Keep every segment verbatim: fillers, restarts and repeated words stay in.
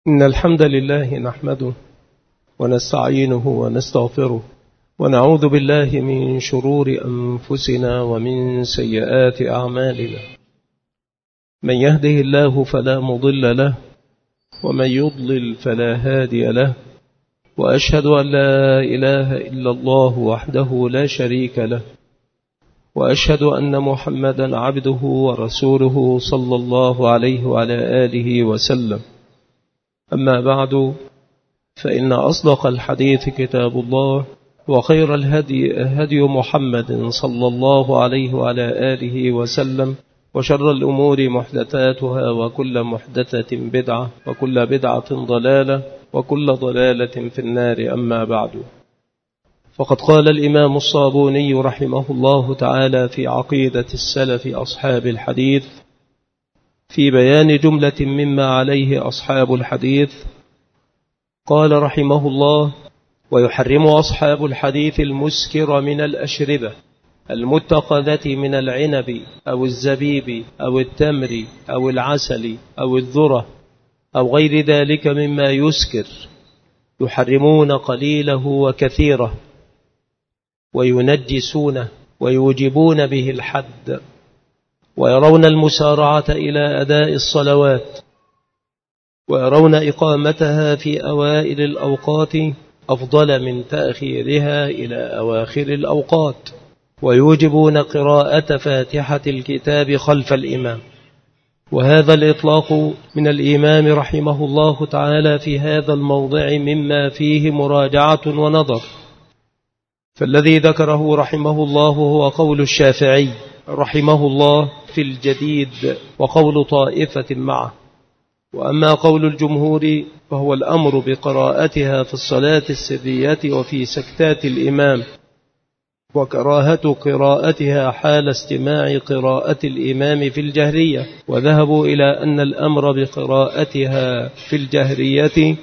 إن الحمد لله نحمده ونستعينه ونستغفره ونعوذ بالله من شرور أنفسنا ومن سيئات أعمالنا. من يهده الله فلا مضل له ومن يضلل فلا هادي له، وأشهد أن لا إله إلا الله وحده لا شريك له، وأشهد أن محمدا عبده ورسوله صلى الله عليه وعلى آله وسلم. أما بعد، فإن أصدق الحديث كتاب الله، وخير الهدي هدي محمد صلى الله عليه وعلى آله وسلم، وشر الأمور محدثاتها، وكل محدثة بدعة، وكل بدعة ضلالة، وكل ضلالة في النار. أما بعد، فقد قال الإمام الصابوني رحمه الله تعالى في عقيدة السلف أصحاب الحديث في بيان جملة مما عليه أصحاب الحديث، قال رحمه الله: ويحرم أصحاب الحديث المسكر من الأشربة المتخذة من العنب أو الزبيب أو التمر أو العسل أو الذرة أو غير ذلك مما يسكر، يحرمون قليله وكثيره، وينجسونه ويوجبون به الحد، ويرون المسارعة إلى أداء الصلوات، ويرون إقامتها في أوائل الأوقات أفضل من تأخيرها إلى أواخر الأوقات، ويوجبون قراءة فاتحة الكتاب خلف الإمام. وهذا الإطلاق من الإمام رحمه الله تعالى في هذا الموضع مما فيه مراجعة ونظر، فالذي ذكره رحمه الله هو قول الشافعي رحمه الله في الجديد وقول طائفة معه، وأما قول الجمهور فهو الأمر بقراءتها في الصلاة السرية وفي سكتات الإمام، وكراهة قراءتها حال استماع قراءة الإمام في الجهرية. وذهبوا إلى أن الأمر بقراءتها في الجهرية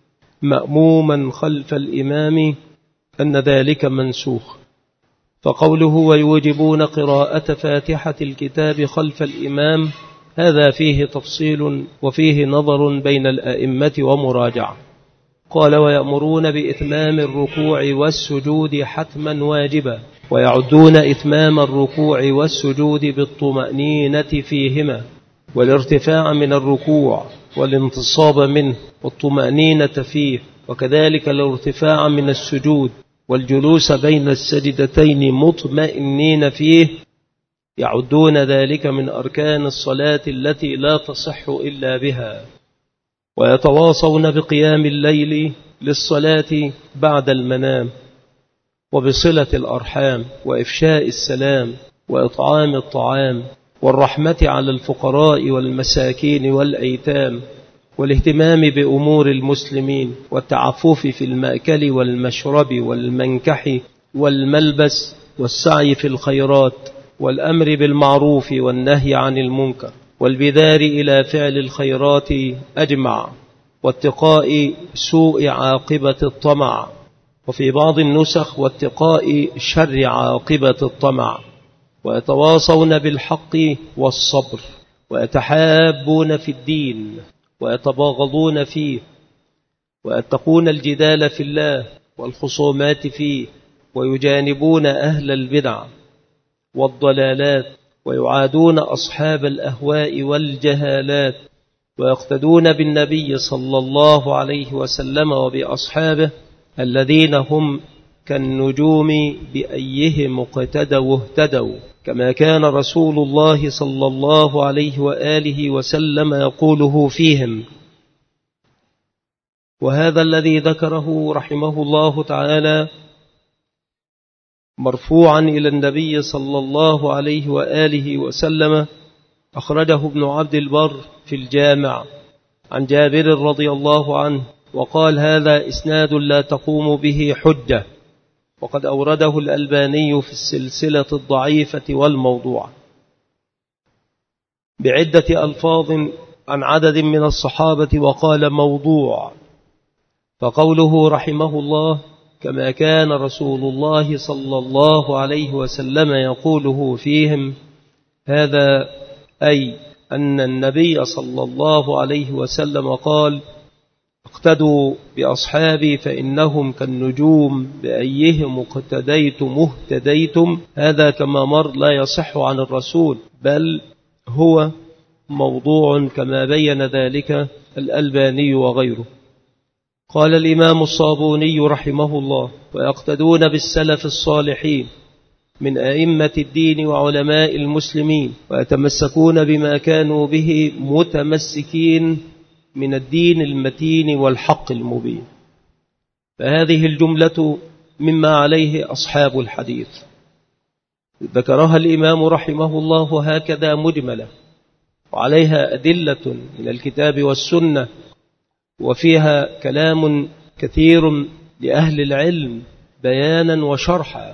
مأموما خلف الإمام أن ذلك منسوخ، فقوله ويوجبون قراءة فاتحة الكتاب خلف الإمام هذا فيه تفصيل وفيه نظر بين الأئمة ومراجعة. قال: ويأمرون بإتمام الركوع والسجود حتما واجبا، ويعدون إتمام الركوع والسجود بالطمأنينة فيهما، والارتفاع من الركوع والانتصاب منه والطمأنينة فيه، وكذلك الارتفاع من السجود والجلوس بين السجدتين مطمئنين فيه، يعدون ذلك من أركان الصلاة التي لا تصح إلا بها. ويتواصون بقيام الليل للصلاة بعد المنام، وبصلة الأرحام، وإفشاء السلام، وإطعام الطعام، والرحمة على الفقراء والمساكين والأيتام، والاهتمام بأمور المسلمين، والتعفف في المأكل والمشرب والمنكح والملبس، والسعي في الخيرات، والأمر بالمعروف والنهي عن المنكر، والبذار إلى فعل الخيرات أجمع، واتقاء سوء عاقبة الطمع، وفي بعض النسخ واتقاء شر عاقبة الطمع. ويتواصون بالحق والصبر، ويتحابون في الدين، ويتباغضون فيه، ويتقون الجدال في الله والخصومات فيه، ويجانبون أهل البدع والضلالات، ويعادون أصحاب الأهواء والجهالات، ويقتدون بالنبي صلى الله عليه وسلم وبأصحابه الذين هم كالنجوم بأيهم اقتدوا اهتدوا، كما كان رسول الله صلى الله عليه وآله وسلم يقوله فيهم. وهذا الذي ذكره رحمه الله تعالى مرفوعا إلى النبي صلى الله عليه وآله وسلم أخرجه ابن عبد البر في الجامع عن جابر رضي الله عنه، وقال: هذا إسناد لا تقوم به حجة، وقد أورده الألباني في السلسلة الضعيفة والموضوع بعدة ألفاظ عن عدد من الصحابة، وقال موضوع. فقوله رحمه الله كما كان رسول الله صلى الله عليه وسلم يقوله فيهم، هذا أي أن النبي صلى الله عليه وسلم قال: اقتدوا بأصحابي فإنهم كالنجوم بأيهم اقتديتم اهتديتم. هذا كما مر لا يصح عن الرسول، بل هو موضوع كما بين ذلك الألباني وغيره. قال الإمام الصابوني رحمه الله: ويقتدون بالسلف الصالحين من أئمة الدين وعلماء المسلمين، ويتمسكون بما كانوا به متمسكين من الدين المتين والحق المبين. فهذه الجملة مما عليه أصحاب الحديث، ذكرها الإمام رحمه الله هكذا مجملة، وعليها أدلة من الكتاب والسنة، وفيها كلام كثير لأهل العلم بيانا وشرحا.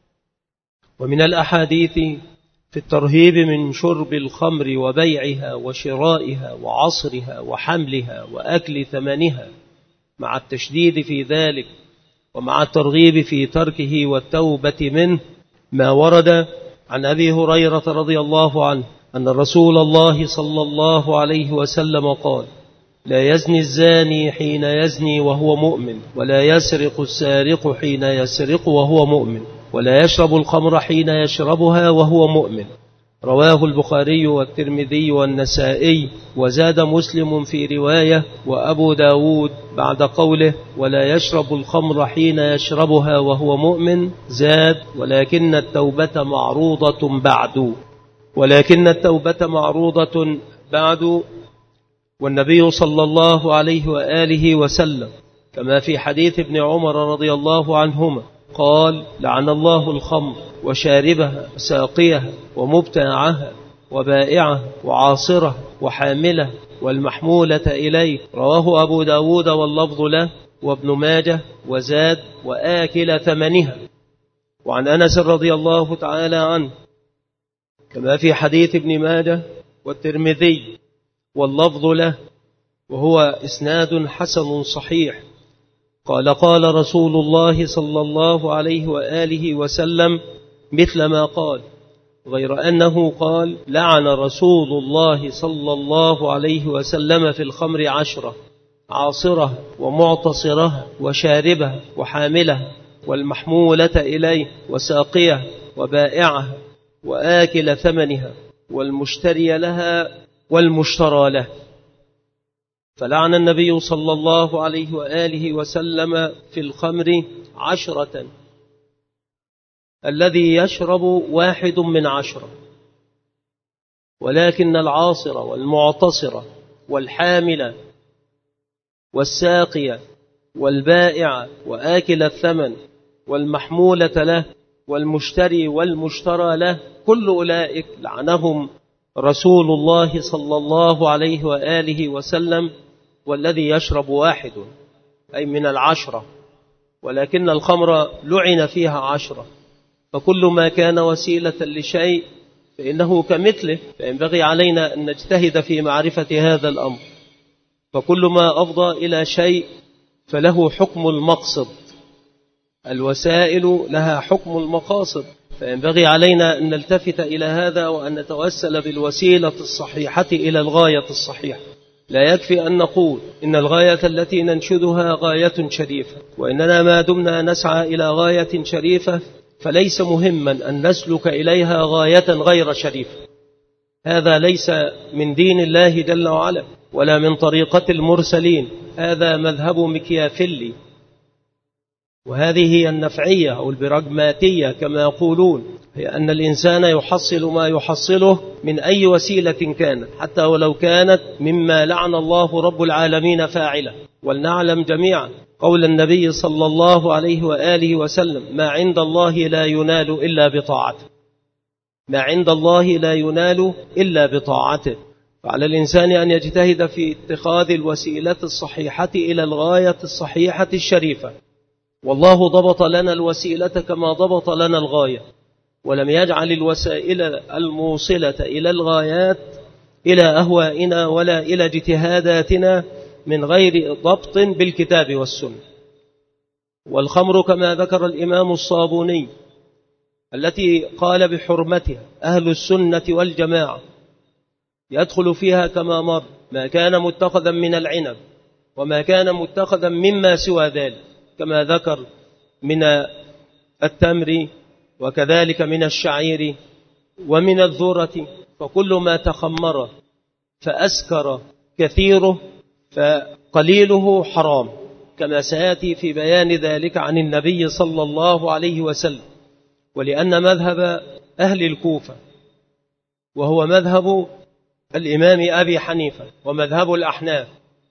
ومن الأحاديث في الترهيب من شرب الخمر وبيعها وشرائها وعصرها وحملها وأكل ثمنها، مع التشديد في ذلك ومع الترغيب في تركه والتوبة منه، ما ورد عن أبي هريرة رضي الله عنه أن رسول الله صلى الله عليه وسلم قال: لا يزني الزاني حين يزني وهو مؤمن، ولا يسرق السارق حين يسرق وهو مؤمن، ولا يشرب الخمر حين يشربها وهو مؤمن. رواه البخاري والترمذي والنسائي. وزاد مسلم في رواية وأبو داود بعد قوله ولا يشرب الخمر حين يشربها وهو مؤمن، زاد ولكن التوبة معروضة بعد، ولكن التوبة معروضة بعد. والنبي صلى الله عليه وآله وسلم كما في حديث ابن عمر رضي الله عنهما قال: لعن الله الخمر وشاربها وساقيها ومبتاعها وبائعها وعاصرها وحاملها والمحمولة إليه. رواه أبو داود واللفظ له وابن ماجه، وزاد وآكل ثمنها. وعن أنس رضي الله تعالى عنه كما في حديث ابن ماجه والترمذي واللفظ له، وهو إسناد حسن صحيح، قال: قال رسول الله صلى الله عليه وآله وسلم مثل ما قال، غير أنه قال: لعن رسول الله صلى الله عليه وسلم في الخمر عشرة: عاصرها ومعتصرها وشاربها وحاملها والمحمولة إليه وساقيها وبائعها وآكل ثمنها والمشتري لها والمشترى له. فلعن النبي صلى الله عليه وآله وسلم في الخمر عشرة: الذي يشرب واحد من عشرة، ولكن العاصر والمعتصر والحامل والساقية والبائع وآكل الثمن والمحمولة له والمشتري والمشترى له، كل أولئك لعنهم رسول الله صلى الله عليه وآله وسلم. والذي يشرب واحد أي من العشرة، ولكن الخمر لعن فيها عشرة. فكل ما كان وسيلة لشيء فإنه كمثله، فينبغي علينا أن نجتهد في معرفة هذا الأمر. فكل ما أفضى إلى شيء فله حكم المقصد، الوسائل لها حكم المقاصد، فينبغي علينا أن نلتفت إلى هذا وأن نتوسل بالوسيلة الصحيحة إلى الغاية الصحيحة. لا يكفي أن نقول إن الغاية التي ننشدها غاية شريفة، وإننا ما دمنا نسعى إلى غاية شريفة فليس مهما أن نسلك إليها غاية غير شريفة. هذا ليس من دين الله جل وعلا ولا من طريقة المرسلين، هذا مذهب مكيافيلي، وهذه هي النفعية أو البراغماتية كما يقولون، هي أن الإنسان يحصل ما يحصله من أي وسيلة كانت، حتى ولو كانت مما لعن الله رب العالمين فاعله. ولنعلم جميعا قول النبي صلى الله عليه وآله وسلم: ما عند الله لا ينال إلا بطاعته، ما عند الله لا ينال إلا بطاعته. فعلى الإنسان أن يجتهد في اتخاذ الوسيلة الصحيحة إلى الغاية الصحيحة الشريفة. والله ضبط لنا الوسيلة كما ضبط لنا الغاية، ولم يجعل الوسائل الموصلة إلى الغايات إلى أهوائنا ولا إلى اجتهاداتنا من غير ضبط بالكتاب والسنة. والخمر كما ذكر الإمام الصابوني التي قال بحرمتها أهل السنة والجماعة، يدخل فيها كما مر ما كان متخذا من العنب وما كان متخذا مما سوى ذلك كما ذكر من التمر وكذلك من الشعير ومن الذرة، فكل ما تخمر فأسكر كثيره فقليله حرام، كما سيأتي في بيان ذلك عن النبي صلى الله عليه وسلم. ولأن مذهب أهل الكوفة وهو مذهب الإمام أبي حنيفة ومذهب الأحناف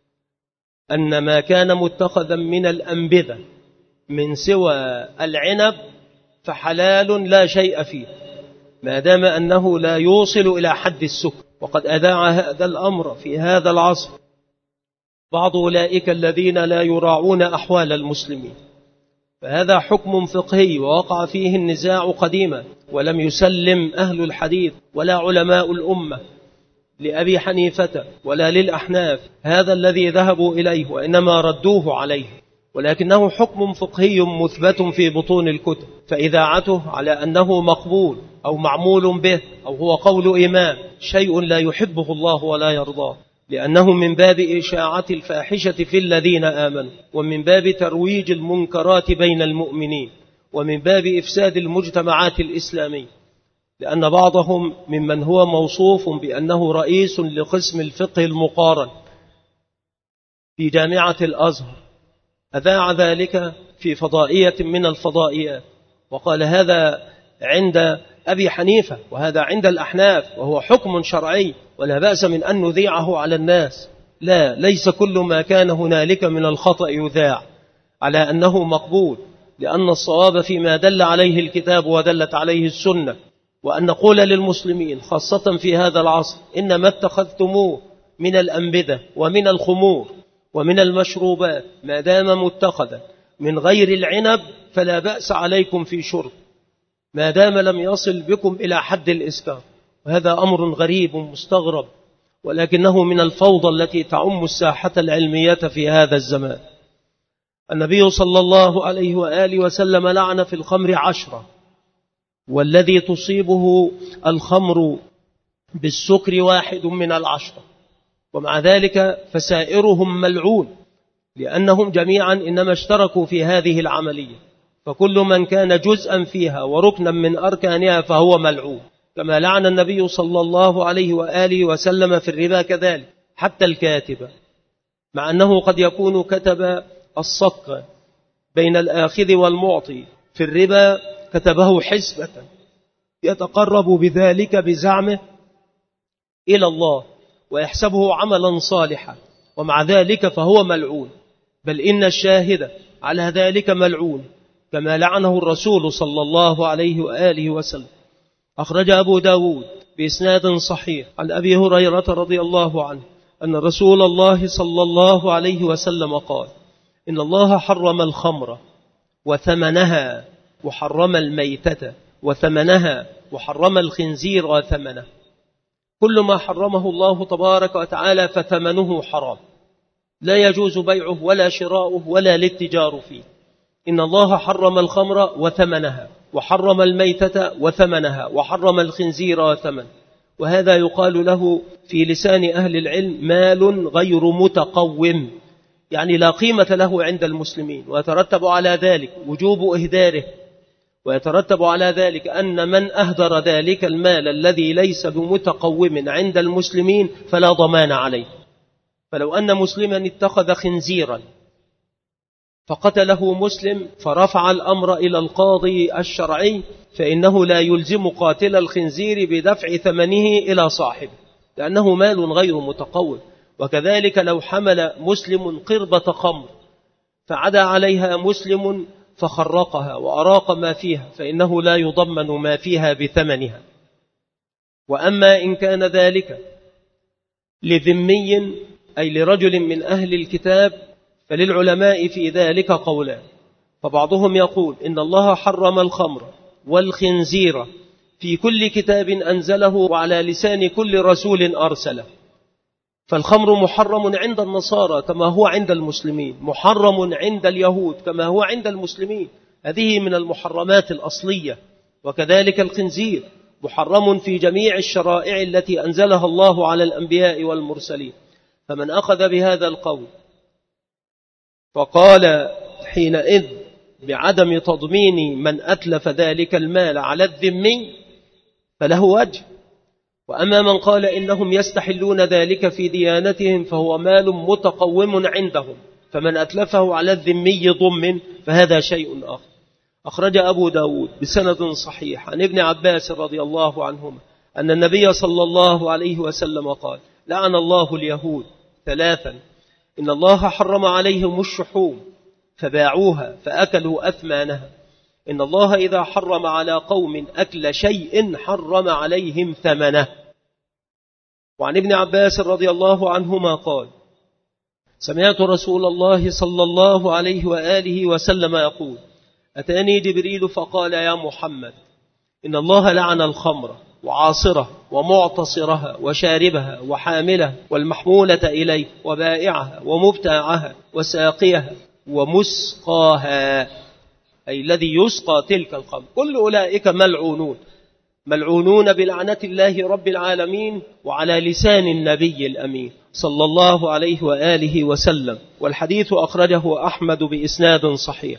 أن ما كان متخذا من الأنبذة من سوى العنب فحلال لا شيء فيه ما دام أنه لا يوصل إلى حد السكر. وقد أذاع هذا الأمر في هذا العصر بعض أولئك الذين لا يراعون أحوال المسلمين، فهذا حكم فقهي ووقع فيه النزاع قديما، ولم يسلم أهل الحديث ولا علماء الأمة لأبي حنيفة ولا للأحناف هذا الذي ذهبوا إليه، وإنما ردوه عليه، ولكنه حكم فقهي مثبت في بطون الكتب، فإذاعته على أنه مقبول أو معمول به أو هو قول إمام شيء لا يحبه الله ولا يرضاه، لأنه من باب إشاعة الفاحشة في الذين آمنوا، ومن باب ترويج المنكرات بين المؤمنين، ومن باب إفساد المجتمعات الإسلامية، لأن بعضهم ممن هو موصوف بأنه رئيس لقسم الفقه المقارن في جامعة الأزهر أذاع ذلك في فضائية من الفضائيات وقال هذا عند أبي حنيفة وهذا عند الأحناف وهو حكم شرعي ولا بأس من أن نذيعه على الناس. لا، ليس كل ما كان هنالك من الخطأ يذاع على أنه مقبول، لأن الصواب فيما دل عليه الكتاب ودلت عليه السنة، وأن نقول للمسلمين خاصة في هذا العصر إن ما اتخذتموه من الأنبذة ومن الخمور ومن المشروبات ما دام متخذا من غير العنب فلا بأس عليكم في شرب ما دام لم يصل بكم إلى حد الإسكار. وهذا أمر غريب مستغرب، ولكنه من الفوضى التي تعم الساحة العلمية في هذا الزمان. النبي صلى الله عليه وآله وسلم لعن في الخمر عشرة، والذي تصيبه الخمر بالسكر واحد من العشرة، ومع ذلك فسائرهم ملعون لأنهم جميعا إنما اشتركوا في هذه العملية، فكل من كان جزءا فيها وركنا من أركانها فهو ملعون، كما لعن النبي صلى الله عليه وآله وسلم في الربا كذلك حتى الكاتب، مع أنه قد يكون كتب الصك بين الآخذ والمعطي في الربا، كتبه حسبة يتقرب بذلك بزعمه إلى الله ويحسبه عملا صالحا، ومع ذلك فهو ملعون، بل إن الشاهد على ذلك ملعون كما لعنه الرسول صلى الله عليه وآله وسلم. أخرج أبو داود بإسناد صحيح عن أبي هريرة رضي الله عنه أن رسول الله صلى الله عليه وسلم قال إن الله حرم الخمر وثمنها وحرم الميتة وثمنها وحرم الخنزير وثمنه. كل ما حرمه الله تبارك وتعالى فثمنه حرام، لا يجوز بيعه ولا شراؤه ولا الاتجار فيه. إن الله حرم الخمر وثمنها وحرم الميتة وثمنها وحرم الخنزير وثمنه، وهذا يقال له في لسان أهل العلم مال غير متقوم، يعني لا قيمة له عند المسلمين، ويترتب على ذلك وجوب إهداره، ويترتب على ذلك أن من أهدر ذلك المال الذي ليس بمتقوم عند المسلمين فلا ضمان عليه. فلو أن مسلما اتخذ خنزيرا فقتله مسلم فرفع الأمر إلى القاضي الشرعي، فإنه لا يلزم قاتل الخنزير بدفع ثمنه إلى صاحبه لأنه مال غير متقوم. وكذلك لو حمل مسلم قربة خمر فعدا عليها مسلم فخرقها وأراق ما فيها فإنه لا يضمن ما فيها بثمنها. وأما إن كان ذلك لذمي أي لرجل من أهل الكتاب فللعلماء في ذلك قولان، فبعضهم يقول إن الله حرم الخمر والخنزير في كل كتاب أنزله وعلى لسان كل رسول أرسله، فالخمر محرم عند النصارى كما هو عند المسلمين، محرم عند اليهود كما هو عند المسلمين، هذه من المحرمات الأصلية. وكذلك الخنزير محرم في جميع الشرائع التي أنزلها الله على الأنبياء والمرسلين. فمن أخذ بهذا القول فقال حينئذ بعدم تضمين من أتلف ذلك المال على الذمي فله وجه، وأما من قال إنهم يستحلون ذلك في ديانتهم فهو مال متقوم عندهم، فمن أتلفه على الذمي ضمن فهذا شيء آخر. أخرج أبو داود بسند صحيح عن ابن عباس رضي الله عنهما أن النبي صلى الله عليه وسلم قال: لعن الله اليهود ثلاثا: إن الله حرم عليهم الشحوم فباعوها فأكلوا أثمانها. إن الله إذا حرم على قوم أكل شيء حرم عليهم ثمنه. وعن ابن عباس رضي الله عنهما قال: سمعت رسول الله صلى الله عليه وآله وسلم يقول: أتاني جبريل فقال: يا محمد، إن الله لعن الخمر وعاصره ومعتصرها وشاربها وحاملها والمحمولة إليه وبائعها ومبتاعها وساقيها ومسقاها، أي الذي يسقى تلك الخمر، كل أولئك ملعونون ملعونون بلعنة الله رب العالمين وعلى لسان النبي الأمين صلى الله عليه وآله وسلم. والحديث أخرجه أحمد بإسناد صحيح.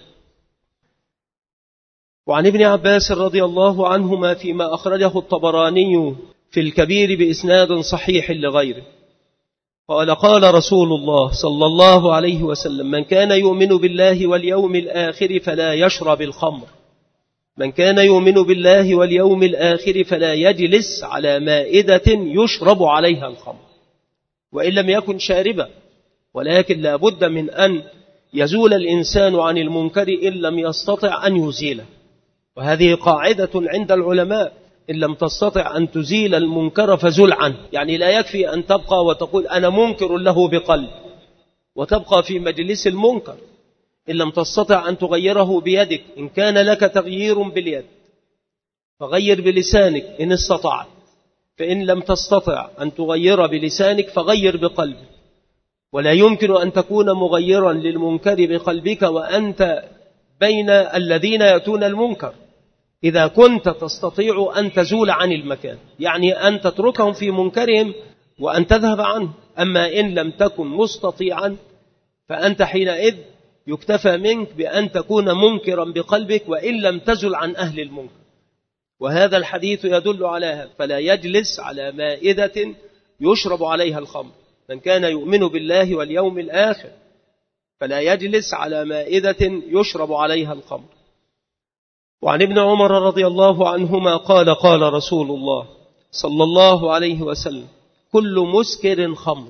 وعن ابن عباس رضي الله عنهما فيما أخرجه الطبراني في الكبير بإسناد صحيح لغيره قال: قال رسول الله صلى الله عليه وسلم: من كان يؤمن بالله واليوم الآخر فلا يشرب الخمر. من كان يؤمن بالله واليوم الآخر فلا يجلس على مائدة يشرب عليها الخمر، وإن لم يكن شاربا، ولكن لا بد من أن يزول الإنسان عن المنكر إن لم يستطع أن يزيله. وهذه قاعدة عند العلماء: إن لم تستطع أن تزيل المنكر فزل عنه. يعني لا يكفي أن تبقى وتقول أنا منكر له بقلب وتبقى في مجلس المنكر، إن لم تستطع أن تغيره بيدك. إن كان لك تغيير باليد فغير بلسانك إن استطعت، فإن لم تستطع أن تغير بلسانك فغير بقلبك. ولا يمكن أن تكون مغيرا للمنكر بقلبك وأنت بين الذين يأتون المنكر. إذا كنت تستطيع أن تزول عن المكان، يعني أن تتركهم في منكرهم وأن تذهب عنه. أما إن لم تكن مستطيعا فأنت حينئذ يكتفى منك بأن تكون منكرا بقلبك وإن لم تزل عن أهل المنكر. وهذا الحديث يدل على هذا: فلا يجلس على مائدة يشرب عليها الخمر. من كان يؤمن بالله واليوم الآخر فلا يجلس على مائدة يشرب عليها الخمر. وعن ابن عمر رضي الله عنهما قال: قال رسول الله صلى الله عليه وسلم: كل مسكر خمر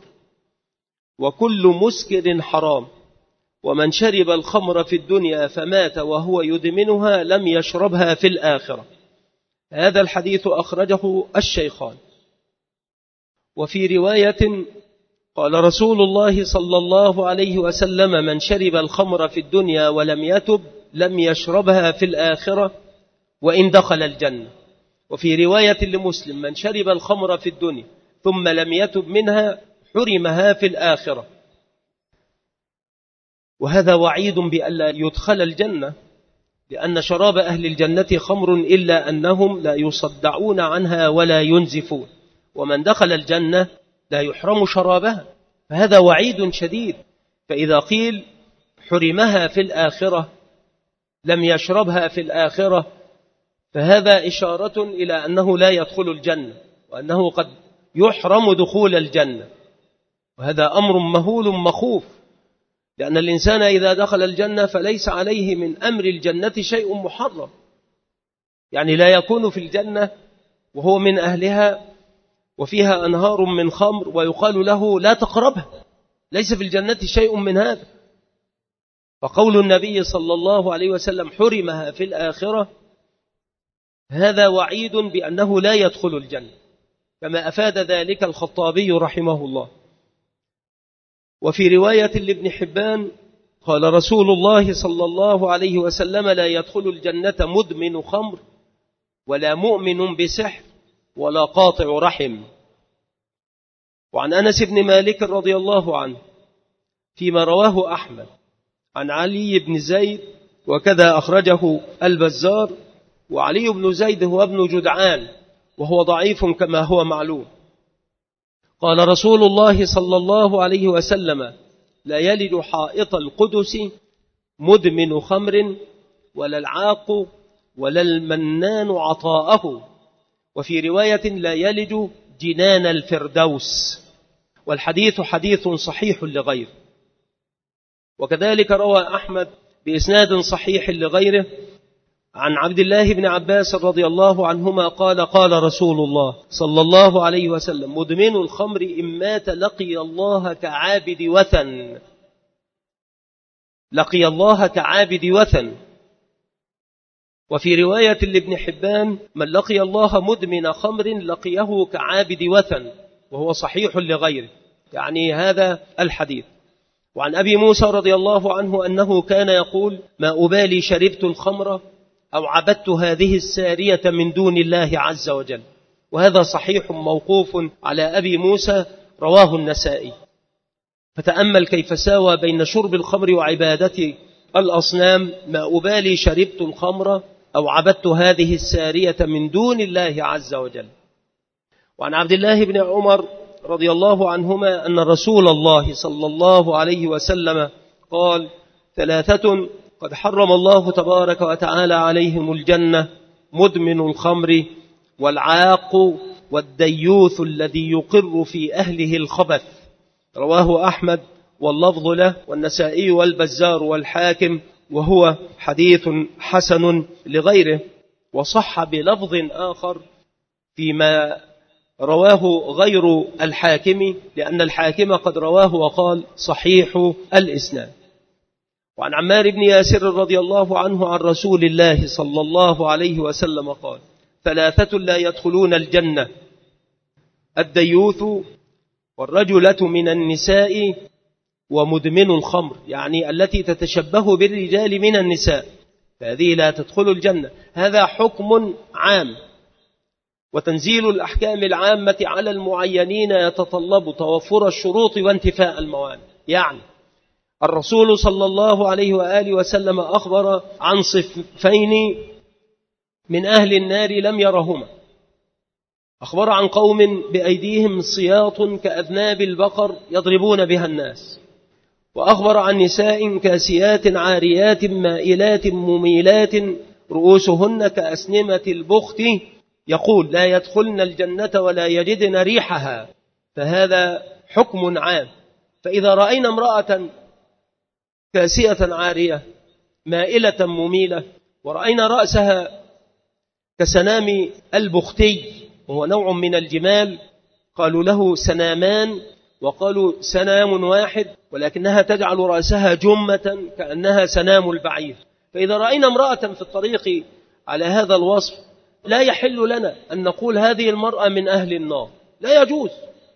وكل مسكر حرام، ومن شرب الخمر في الدنيا فمات وهو يدمنها لم يشربها في الآخرة. هذا الحديث أخرجه الشيخان. وفي رواية قال رسول الله صلى الله عليه وسلم: من شرب الخمر في الدنيا ولم يتب لم يشربها في الآخرة وإن دخل الجنة. وفي رواية لمسلم: من شرب الخمر في الدنيا ثم لم يتب منها حرمها في الآخرة. وهذا وعيد بألا يدخل الجنة، لأن شراب أهل الجنة خمر إلا أنهم لا يصدعون عنها ولا ينزفون، ومن دخل الجنة لا يحرم شرابها. فهذا وعيد شديد. فإذا قيل حرمها في الآخرة لم يشربها في الآخرة فهذا إشارة إلى أنه لا يدخل الجنة، وأنه قد يحرم دخول الجنة. وهذا أمر مهول مخوف، لأن الإنسان إذا دخل الجنة فليس عليه من أمر الجنة شيء محرم. يعني لا يكون في الجنة وهو من أهلها وفيها أنهار من خمر ويقال له لا تقربها، ليس في الجنة شيء من هذا. فقول النبي صلى الله عليه وسلم حرمها في الآخرة هذا وعيد بأنه لا يدخل الجنة، كما أفاد ذلك الخطابي رحمه الله. وفي رواية لابن حبان قال رسول الله صلى الله عليه وسلم: لا يدخل الجنة مدمن خمر ولا مؤمن بسحر ولا قاطع رحم. وعن أنس بن مالك رضي الله عنه فيما رواه أحمد عن علي بن زيد، وكذا أخرجه البزار. وعلي بن زيد هو ابن جدعان وهو ضعيف كما هو معلوم. قال رسول الله صلى الله عليه وسلم: لا يلد حائط القدس مدمن خمر ولا العاق ولا المنان عطاءه. وفي رواية لا يلد جنان الفردوس. والحديث حديث صحيح لغيره. وكذلك روى أحمد بإسناد صحيح لغيره عن عبد الله بن عباس رضي الله عنهما قال قال رسول الله صلى الله عليه وسلم مدمن الخمر إن مات لقي الله كعابد وثن. لقي الله كعابد وثن. وفي رواية لابن حبان من لقي الله مدمن خمر لقيه كعابد وثن، وهو صحيح لغيره، يعني هذا الحديث. وعن أبي موسى رضي الله عنه أنه كان يقول ما أبالي شربت الخمر أو عبدت هذه السارية من دون الله عز وجل. وهذا صحيح موقوف على أبي موسى رواه النسائي. فتأمل كيف ساوى بين شرب الخمر وعبادة الأصنام. ما أبالي شربت الخمر أو عبدت هذه السارية من دون الله عز وجل. وعن عبد الله بن عمر رضي الله عنهما أن رسول الله صلى الله عليه وسلم قال ثلاثة قد حرم الله تبارك وتعالى عليهم الجنة مدمن الخمر والعاق والديوث الذي يقر في أهله الخبث. رواه أحمد واللفظ له والنسائي والبزار والحاكم، وهو حديث حسن لغيره. وصح بلفظ آخر فيما رواه غير الحاكم، لأن الحاكم قد رواه وقال صحيح الإسناد. وعن عمار بن ياسر رضي الله عنه عن رسول الله صلى الله عليه وسلم قال ثلاثة لا يدخلون الجنة الديوث والرجلة من النساء ومدمن الخمر، يعني التي تتشبه بالرجال من النساء، فهذه لا تدخل الجنة. هذا حكم عام، وتنزيل الأحكام العامة على المعينين يتطلب توفر الشروط وانتفاء الموانع. يعني الرسول صلى الله عليه وآله وسلم أخبر عن صنفين من أهل النار لم يرهما. أخبر عن قوم بأيديهم صياط كأذناب البقر يضربون بها الناس، وأخبر عن نساء كاسيات عاريات مائلات مميلات رؤوسهن كأسنمة البخت يقول لا يدخلن الجنة ولا يجدن ريحها. فهذا حكم عام. فإذا رأينا امرأة كاسية عارية مائلة مميلة ورأينا رأسها كسنام البختي وهو نوع من الجمال، قالوا له سنامان وقالوا سنام واحد، ولكنها تجعل رأسها جمة كأنها سنام البعير. فإذا رأينا امرأة في الطريق على هذا الوصف لا يحل لنا أن نقول هذه المرأة من أهل النار، لا يجوز،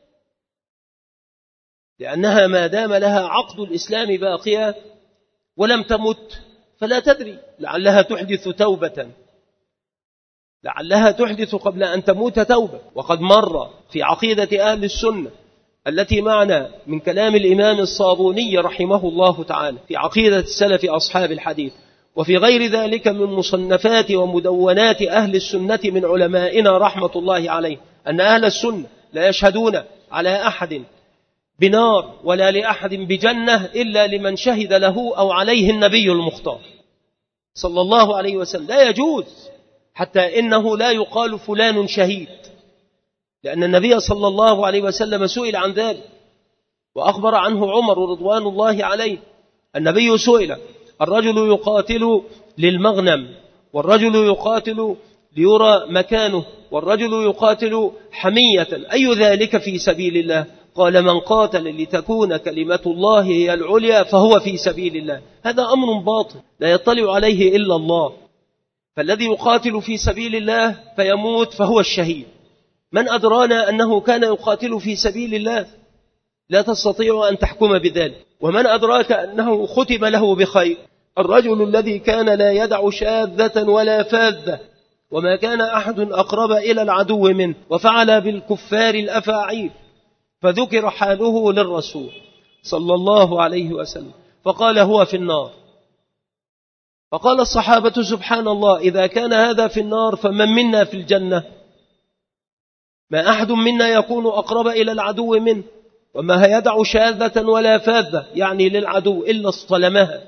لأنها ما دام لها عقد الإسلام باقية ولم تمت فلا تدري، لعلها تحدث توبة، لعلها تحدث قبل أن تموت توبة. وقد مر في عقيدة أهل السنة التي معنا من كلام الإمام الصابوني رحمه الله تعالى في عقيدة السلف أصحاب الحديث، وفي غير ذلك من مصنفات ومدونات أهل السنة من علمائنا رحمة الله عليه، أن أهل السنة لا يشهدون على أحد بنار ولا لأحد بجنة إلا لمن شهد له أو عليه النبي المختار صلى الله عليه وسلم. لا يجوز، حتى إنه لا يقال فلان شهيد، لأن النبي صلى الله عليه وسلم سئل عن ذلك وأخبر عنه عمر رضوان الله عليه. النبي سئل الرجل يقاتل للمغنم، والرجل يقاتل ليرى مكانه، والرجل يقاتل حمية، أي ذلك في سبيل الله؟ قال من قاتل لتكون كلمة الله هي العليا فهو في سبيل الله. هذا أمر باطل لا يطلع عليه إلا الله. فالذي يقاتل في سبيل الله فيموت فهو الشهيد. من أدرانا أنه كان يقاتل في سبيل الله؟ لا تستطيع أن تحكم بذلك. ومن أدراك أنه ختم له بخير؟ الرجل الذي كان لا يدع شاذة ولا فاذة، وما كان أحد أقرب إلى العدو منه، وفعل بالكفار الأفاعيل، فذكر حاله للرسول صلى الله عليه وسلم فقال هو في النار. فقال الصحابة سبحان الله، إذا كان هذا في النار فمن منا في الجنة؟ ما أحد منا يكون أقرب إلى العدو منه، وما يدع شاذة ولا فاذة يعني للعدو إلا اصطلمها.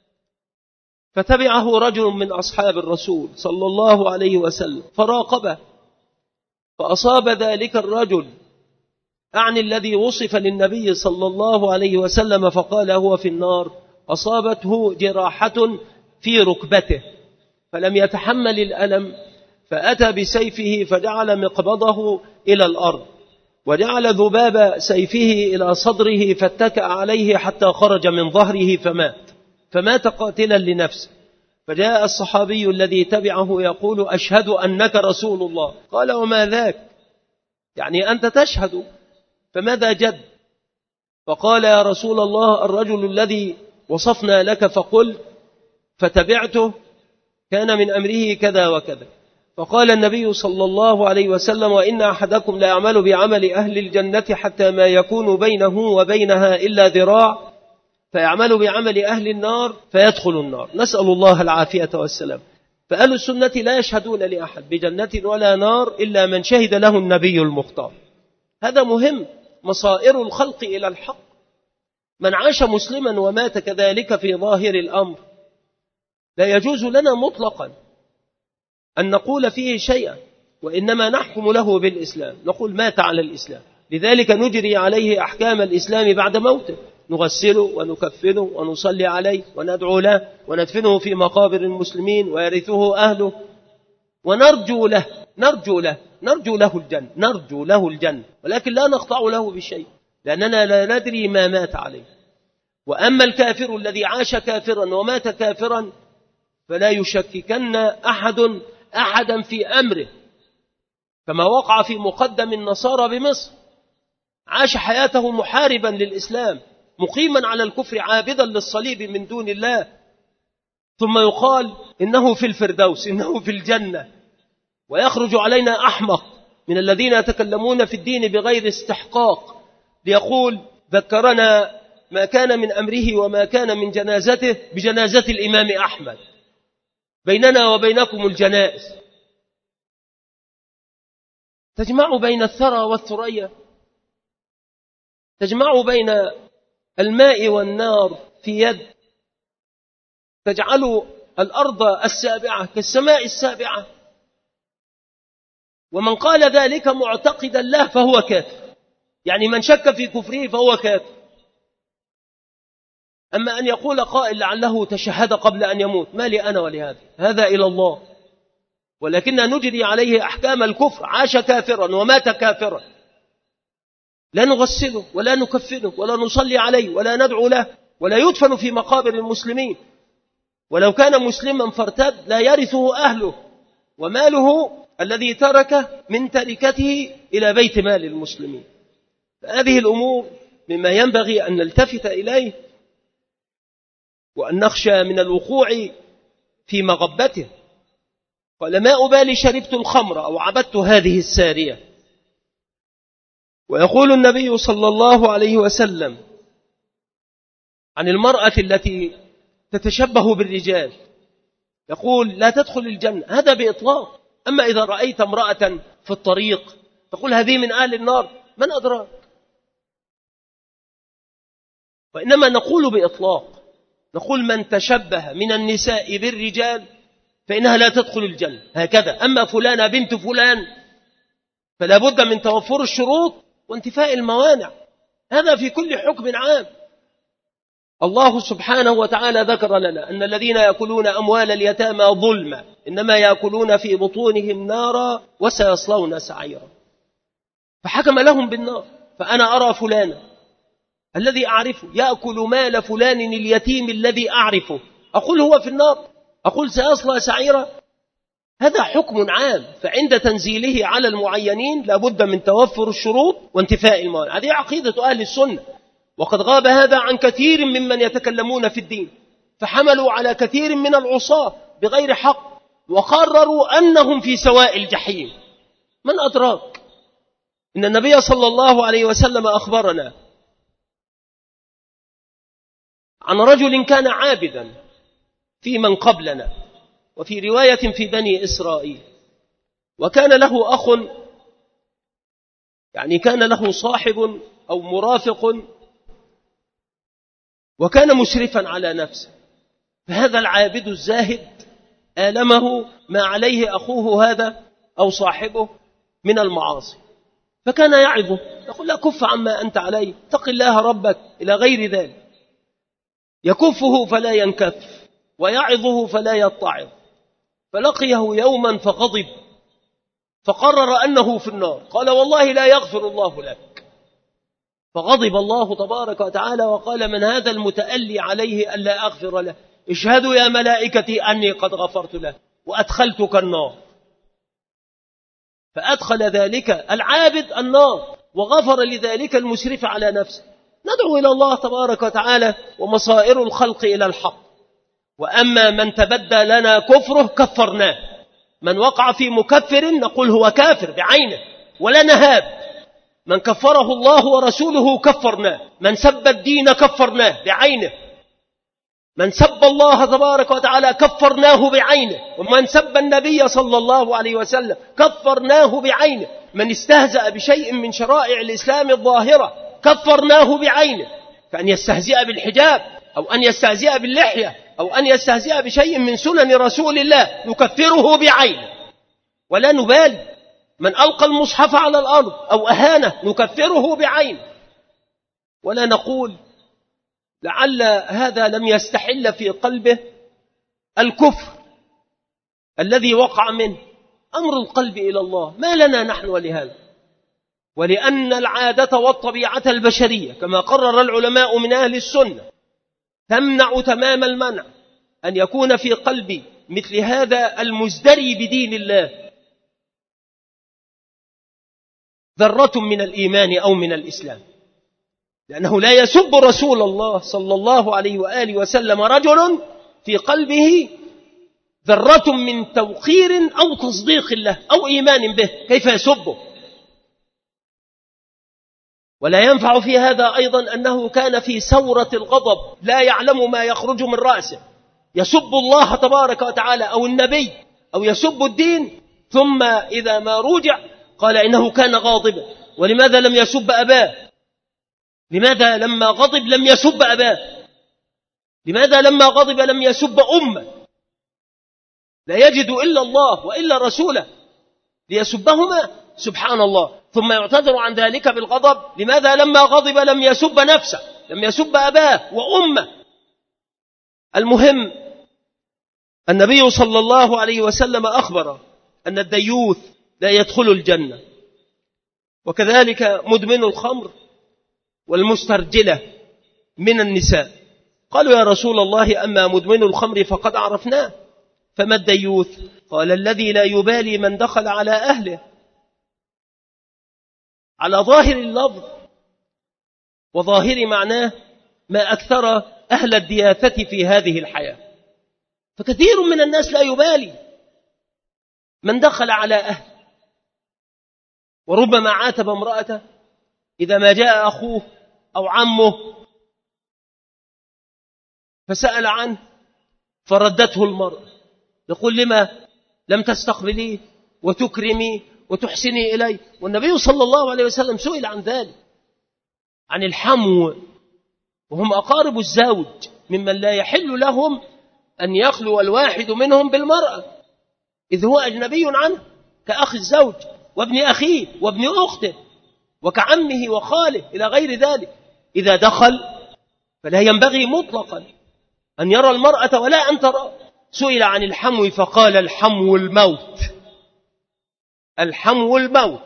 فتبعه رجل من أصحاب الرسول صلى الله عليه وسلم فراقبه، فأصاب ذلك الرجل أعني الذي وصف للنبي صلى الله عليه وسلم فقال هو في النار، أصابته جراحة في ركبته فلم يتحمل الألم، فأتى بسيفه فجعل مقبضه إلى الأرض، وجعل ذباب سيفه إلى صدره فاتكأ عليه حتى خرج من ظهره فمات فمات قاتلا لنفسه. فجاء الصحابي الذي تبعه يقول أشهد أنك رسول الله. قال وما ذاك؟ يعني أنت تشهد، فماذا جد؟ فقال يا رسول الله الرجل الذي وصفنا لك فقل فتبعته كان من أمره كذا وكذا. فقال النبي صلى الله عليه وسلم وإن أحدكم لا يعمل بعمل أهل الجنة حتى ما يكون بينه وبينها إلا ذراع فيعمل بعمل أهل النار فيدخل النار، نسأل الله العافية والسلام. فأهل السنة لا يشهدون لأحد بجنة ولا نار إلا من شهد له النبي المختار. هذا مهم، مصائر الخلق إلى الحق. من عاش مسلما ومات كذلك في ظاهر الأمر لا يجوز لنا مطلقا أن نقول فيه شيئا، وإنما نحكم له بالإسلام، نقول مات على الإسلام، لذلك نجري عليه أحكام الإسلام بعد موته، نغسله ونكفنه ونصلي عليه وندعو له وندفنه في مقابر المسلمين ويرثه أهله ونرجو له نرجو له نرجو له الجنة نرجو له الجنة ولكن لا نخضع له بشيء لأننا لا ندري ما مات عليه. وأما الكافر الذي عاش كافرا ومات كافرا فلا يشككن أحد أحدا في أمره، كما وقع في مقدم النصارى بمصر، عاش حياته محاربا للإسلام مقيما على الكفر عابدا للصليب من دون الله، ثم يقال إنه في الفردوس إنه في الجنة، ويخرج علينا أحمق من الذين يتكلمون في الدين بغير استحقاق ليقول ذكرنا ما كان من أمره وما كان من جنازته بجنازة الإمام أحمد، بيننا وبينكم الجنائز، تجمع بين الثرى والثريا، تجمع بين الماء والنار في يد، تجعل الأرض السابعة كالسماء السابعة. ومن قال ذلك معتقدا له فهو كافر، يعني من شك في كفره فهو كافر. أما أن يقول قائل لعله تشهد قبل أن يموت، ما لي أنا ولهذا، هذا إلى الله، ولكننا نجري عليه أحكام الكفر، عاش كافرا ومات كافرا، لا نغسله ولا نكفنه ولا نصلي عليه ولا ندعو له ولا يدفن في مقابر المسلمين، ولو كان مسلما فارتد لا يرثه أهله وماله الذي تركه من تركته إلى بيت مال المسلمين. فهذه الأمور مما ينبغي أن نلتفت إليه وأن نخشى من الوقوع في مغبته. قال ما أبالي شربت الخمر أو عبدت هذه السارية. ويقول النبي صلى الله عليه وسلم عن المرأة التي تتشبه بالرجال، يقول لا تدخل الجنة، هذا بإطلاق. أما إذا رأيت امرأة في الطريق تقول هذه من أهل النار، من أدراك؟ وإنما نقول بإطلاق، نقول من تشبه من النساء بالرجال فإنها لا تدخل الجنة هكذا. أما فلانة بنت فلان فلا بد من توفر الشروط وانتفاء الموانع، هذا في كل حكم عام. الله سبحانه وتعالى ذكر لنا أن الذين يأكلون أموال اليتامى ظلما إنما يأكلون في بطونهم نارا وسيصلون سعيرا، فحكم لهم بالنار. فأنا أرى فلانا الذي أعرفه يأكل مال فلان اليتيم الذي أعرفه، أقول هو في النار، أقول سيصلى سعيرا، هذا حكم عام. فعند تنزيله على المعينين لابد من توفر الشروط وانتفاء الموانع. هذه عقيدة أهل السنة، وقد غاب هذا عن كثير ممن يتكلمون في الدين، فحملوا على كثير من العصاة بغير حق وقرروا أنهم في سواء الجحيم. من أدراك؟ إن النبي صلى الله عليه وسلم أخبرنا عن رجل كان عابدا في من قبلنا، وفي رواية في بني إسرائيل، وكان له أخ، يعني كان له صاحب أو مرافق وكان مسرفا على نفسه، فهذا العابد الزاهد آلمه ما عليه أخوه هذا أو صاحبه من المعاصي، فكان يعظه يقول لا كف عما أنت عليه، اتق الله ربك إلى غير ذلك. يكفه فلا ينكف ويعظه فلا يتعظ. فلقيه يوما فغضب فقرر أنه في النار، قال والله لا يغفر الله لك. فغضب الله تبارك وتعالى وقال من هذا المتألي عليه ألا أغفر له؟ اشهدوا يا ملائكتي أني قد غفرت له وأدخلتك النار. فأدخل ذلك العابد النار وغفر لذلك المسرف على نفسه. ندعو إلى الله تبارك وتعالى ومصائر الخلق إلى الحق. وأما من تبدى لنا كفره كفرناه، من وقع في مكفر نقول هو كافر بعينه ولا نهاب، من كفره الله ورسوله كفرناه، من سب الدين كفرناه بعينه، من سب الله تبارك وتعالى كفرناه بعينه، ومن سب النبي صلى الله عليه وسلم كفرناه بعينه، من استهزأ بشيء من شرائع الإسلام الظاهرة كفرناه بعينه، فأن يستهزئ بالحجاب أو أن يستهزئ باللحية أو أن يستهزئ بشيء من سنن رسول الله نكفره بعينه ولا نبالي، من ألقى المصحف على الأرض أو أهانه نكفره بعينه ولا نقول لعل هذا لم يستحل في قلبه الكفر الذي وقع منه. أمر القلب إلى الله ما لنا نحن ولهذا، ولأن العادة والطبيعة البشرية كما قرر العلماء من أهل السنة تمنع تمام المنع أن يكون في قلب مثل هذا المزدري بدين الله ذرة من الإيمان أو من الإسلام، لأنه لا يسب رسول الله صلى الله عليه وآله وسلم رجل في قلبه ذرة من توقير أو تصديق له أو إيمان به، كيف يسبه؟ ولا ينفع في هذا أيضا أنه كان في سورة الغضب لا يعلم ما يخرج من رأسه، يسب الله تبارك وتعالى أو النبي أو يسب الدين، ثم إذا ما رجع قال إنه كان غاضبا. ولماذا لم يسب أباه؟ لماذا لما غضب لم يسب أباه؟ لماذا لما غضب لم يسب أمه؟ لا يجد إلا الله وإلا رسوله ليسبهما، سبحان الله. ثم يعتذر عن ذلك بالغضب. لماذا لما غضب لم يسب نفسه، لم يسب أباه وأمه؟ المهم النبي صلى الله عليه وسلم أخبر أن الديوث لا يدخل الجنة، وكذلك مدمن الخمر والمسترجلة من النساء. قالوا يا رسول الله أما مدمن الخمر فقد عرفناه، فما الديوث؟ قال الذي لا يبالي من دخل على أهله. على ظاهر اللفظ وظاهر معناه ما أكثر أهل الدياثة في هذه الحياة، فكثير من الناس لا يبالي من دخل على أهل، وربما عاتب امرأته إذا ما جاء أخوه أو عمه فسأل عنه فردته المرأة، يقول لما لم تستقبليه وتكرمي وتحسني إليه؟ والنبي صلى الله عليه وسلم سئل عن ذلك، عن الحمو، وهم أقارب الزوج ممن لا يحل لهم أن يخلو الواحد منهم بالمرأة إذ هو أجنبي عنه، كأخ الزوج وابن أخيه وابن أخته وكعمه وخاله إلى غير ذلك. إذا دخل فلا ينبغي مطلقا أن يرى المرأة ولا أن ترى. سئل عن الحمو فقال الحمو الموت، الحمو الموت.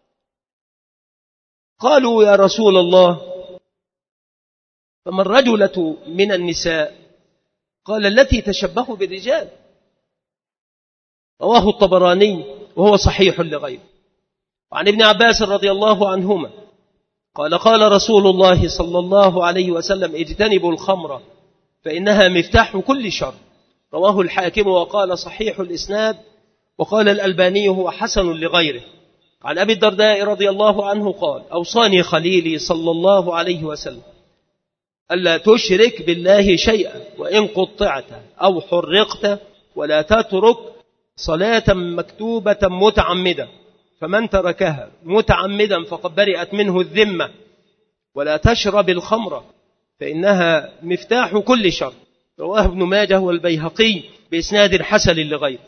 قالوا يا رسول الله فما الرجلة من النساء؟ قال التي تشبه بالرجال. رواه الطبراني وهو صحيح لغيره. وعن ابن عباس رضي الله عنهما قال قال رسول الله صلى الله عليه وسلم اجتنبوا الخمر فإنها مفتاح كل شر. رواه الحاكم وقال صحيح الإسناد، وقال الألباني هو حسن لغيره. عن أبي الدرداء رضي الله عنه قال أوصاني خليلي صلى الله عليه وسلم ألا تشرك بالله شيئا وإن قطعت أو حرقت، ولا تترك صلاة مكتوبة متعمدا، فمن تركها متعمدا فقد برئت منه الذمة، ولا تشرب الخمر فإنها مفتاح كل شر. رواه ابن ماجه والبيهقي بإسناد حسن لغيره.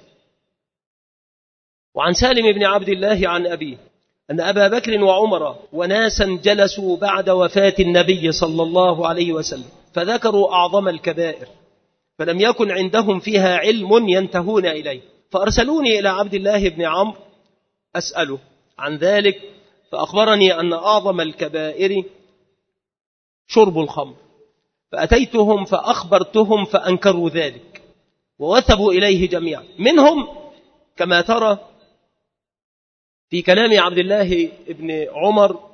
وعن سالم بن عبد الله عن أبيه أن أبا بكر وعمر وناسا جلسوا بعد وفاة النبي صلى الله عليه وسلم فذكروا أعظم الكبائر فلم يكن عندهم فيها علم ينتهون إليه، فأرسلوني إلى عبد الله بن عمرو أسأله عن ذلك، فأخبرني أن أعظم الكبائر شرب الخمر، فأتيتهم فأخبرتهم فأنكروا ذلك ووثبوا إليه جميعا. منهم كما ترى في كلام عبد الله بن عمر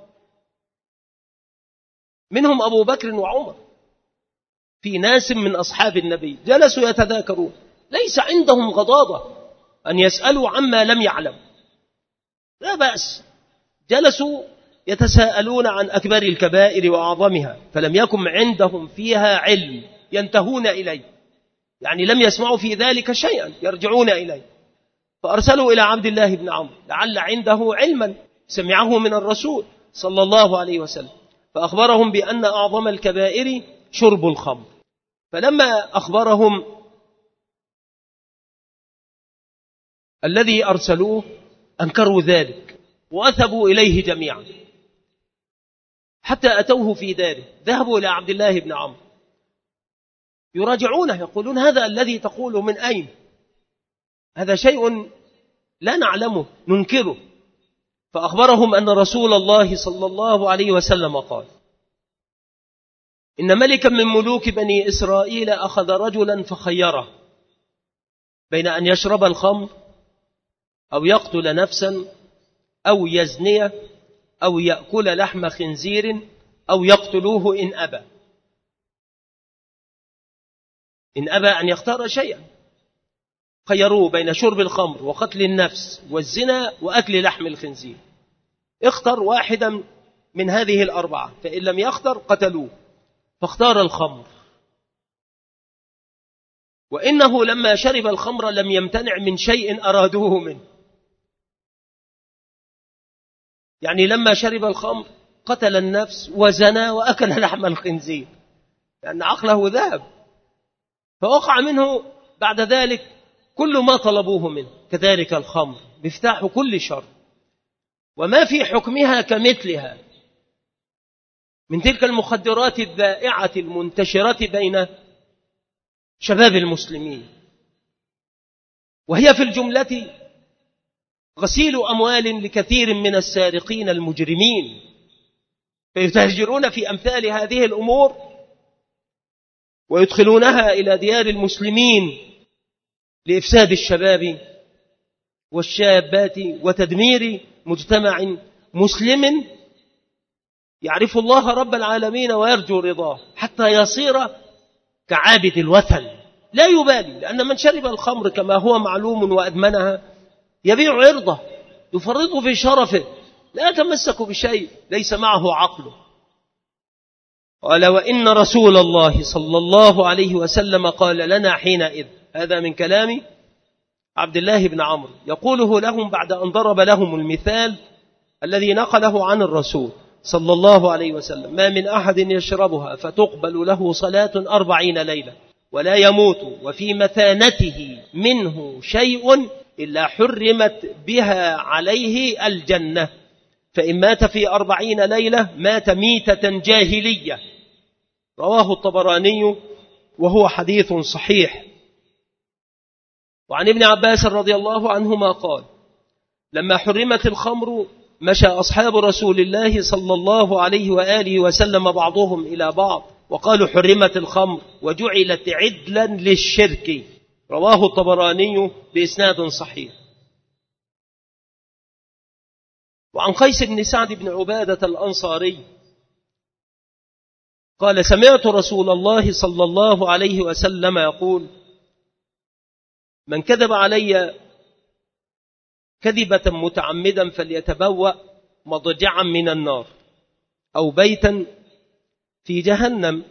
منهم أبو بكر وعمر، في ناس من أصحاب النبي جلسوا يتذاكرون ليس عندهم غضاضة أن يسألوا عما لم يعلم، لا بأس، جلسوا يتساءلون عن أكبر الكبائر وأعظمها فلم يكن عندهم فيها علم ينتهون إليه، يعني لم يسمعوا في ذلك شيئا يرجعون إليه. فأرسلوا إلى عبد الله بن عمرو لعل عنده علما سمعه من الرسول صلى الله عليه وسلم، فأخبرهم بأن أعظم الكبائر شرب الخمر. فلما أخبرهم الذي أرسلوه أنكروا ذلك وأثبوا إليه جميعا حتى أتوه في داره. ذهبوا إلى عبد الله بن عمرو يراجعونه يقولون هذا الذي تقول من أين؟ هذا شيء لا نعلمه ننكره. فأخبرهم أن رسول الله صلى الله عليه وسلم قال إن ملكا من ملوك بني إسرائيل أخذ رجلا فخيره بين أن يشرب الخمر أو يقتل نفسا أو يزني أو يأكل لحم خنزير أو يقتلوه إن أبى. إن أبى أن يختار شيئا، خيروه بين شرب الخمر وقتل النفس والزنا وأكل لحم الخنزير، اختر واحدا من هذه الأربعة، فإن لم يختر قتلوه، فاختار الخمر. وإنه لما شرب الخمر لم يمتنع من شيء أرادوه منه، يعني لما شرب الخمر قتل النفس وزنا وأكل لحم الخنزير لأن عقله ذهب، فوقع منه بعد ذلك كل ما طلبوه منه. كذلك الخمر مفتاح كل شر، وما في حكمها كمثلها من تلك المخدرات الذائعة المنتشرة بين شباب المسلمين، وهي في الجملة غسيل أموال لكثير من السارقين المجرمين، فيتهجرون في أمثال هذه الأمور ويدخلونها إلى ديار المسلمين لإفساد الشباب والشابات وتدمير مجتمع مسلم يعرف الله رب العالمين ويرجو رضاه، حتى يصير كعابد الوثن لا يبالي، لأن من شرب الخمر كما هو معلوم وأدمنها يبيع عرضه، يفرط في شرفه، لا يتمسك بشيء ليس معه عقله. قال وإن رسول الله صلى الله عليه وسلم قال لنا حينئذ، هذا من كلام عبد الله بن عمرو يقوله لهم بعد أن ضرب لهم المثال الذي نقله عن الرسول صلى الله عليه وسلم: ما من أحد يشربها فتقبل له صلاة أربعين ليلة ولا يموت وفي مثانته منه شيء إلا حرمت بها عليه الجنة، فإن مات في أربعين ليلة مات ميتة جاهلية. رواه الطبراني وهو حديث صحيح. وعن ابن عباس رضي الله عنهما قال: لما حرمت الخمر مشى أصحاب رسول الله صلى الله عليه وآله وسلم بعضهم إلى بعض وقالوا حرمت الخمر وجعلت عدلا للشرك. رواه الطبراني بإسناد صحيح. وعن قيس بن سعد بن عبادة الأنصاري قال: سمعت رسول الله صلى الله عليه وسلم يقول: من كذب علي كذبة متعمدا فليتبوأ مضجعا من النار أو بيتا في جهنم.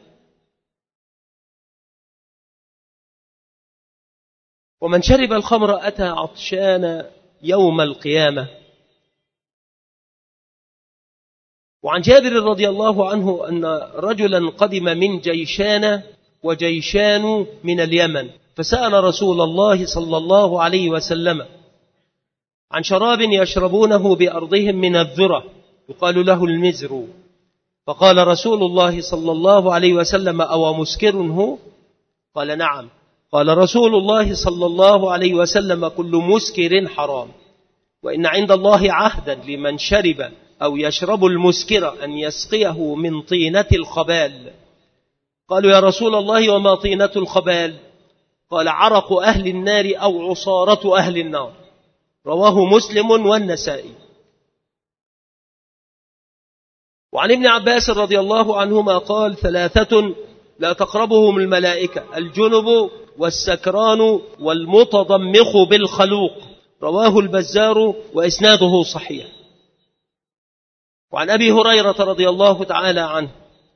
ومن شرب الخمر أتى عطشان يوم القيامة. وعن جابر رضي الله عنه أن رجلا قدم من جيشان وجيشان من اليمن، فسأل رسول الله صلى الله عليه وسلم عن شراب يشربونه بأرضهم من الذرة يقال له المزر، فقال رسول الله صلى الله عليه وسلم: أو مسكر هو؟ قال: نعم. قال رسول الله صلى الله عليه وسلم: كل مسكر حرام، وإن عند الله عهدا لمن شرب أو يشرب المسكر أن يسقيه من طينة الخبال. قالوا: يا رسول الله وما طينة الخبال؟ قال: عرق أهل النار أو عصارة أهل النار. رواه مسلم والنسائي. وعن ابن عباس رضي الله عنهما قال: ثلاثة لا تقربهم الملائكة: الجنب والسكران والمتضمخ بالخلوق. رواه البزار وإسناده صحيح. وعن أبي هريرة رضي الله تعالى عنه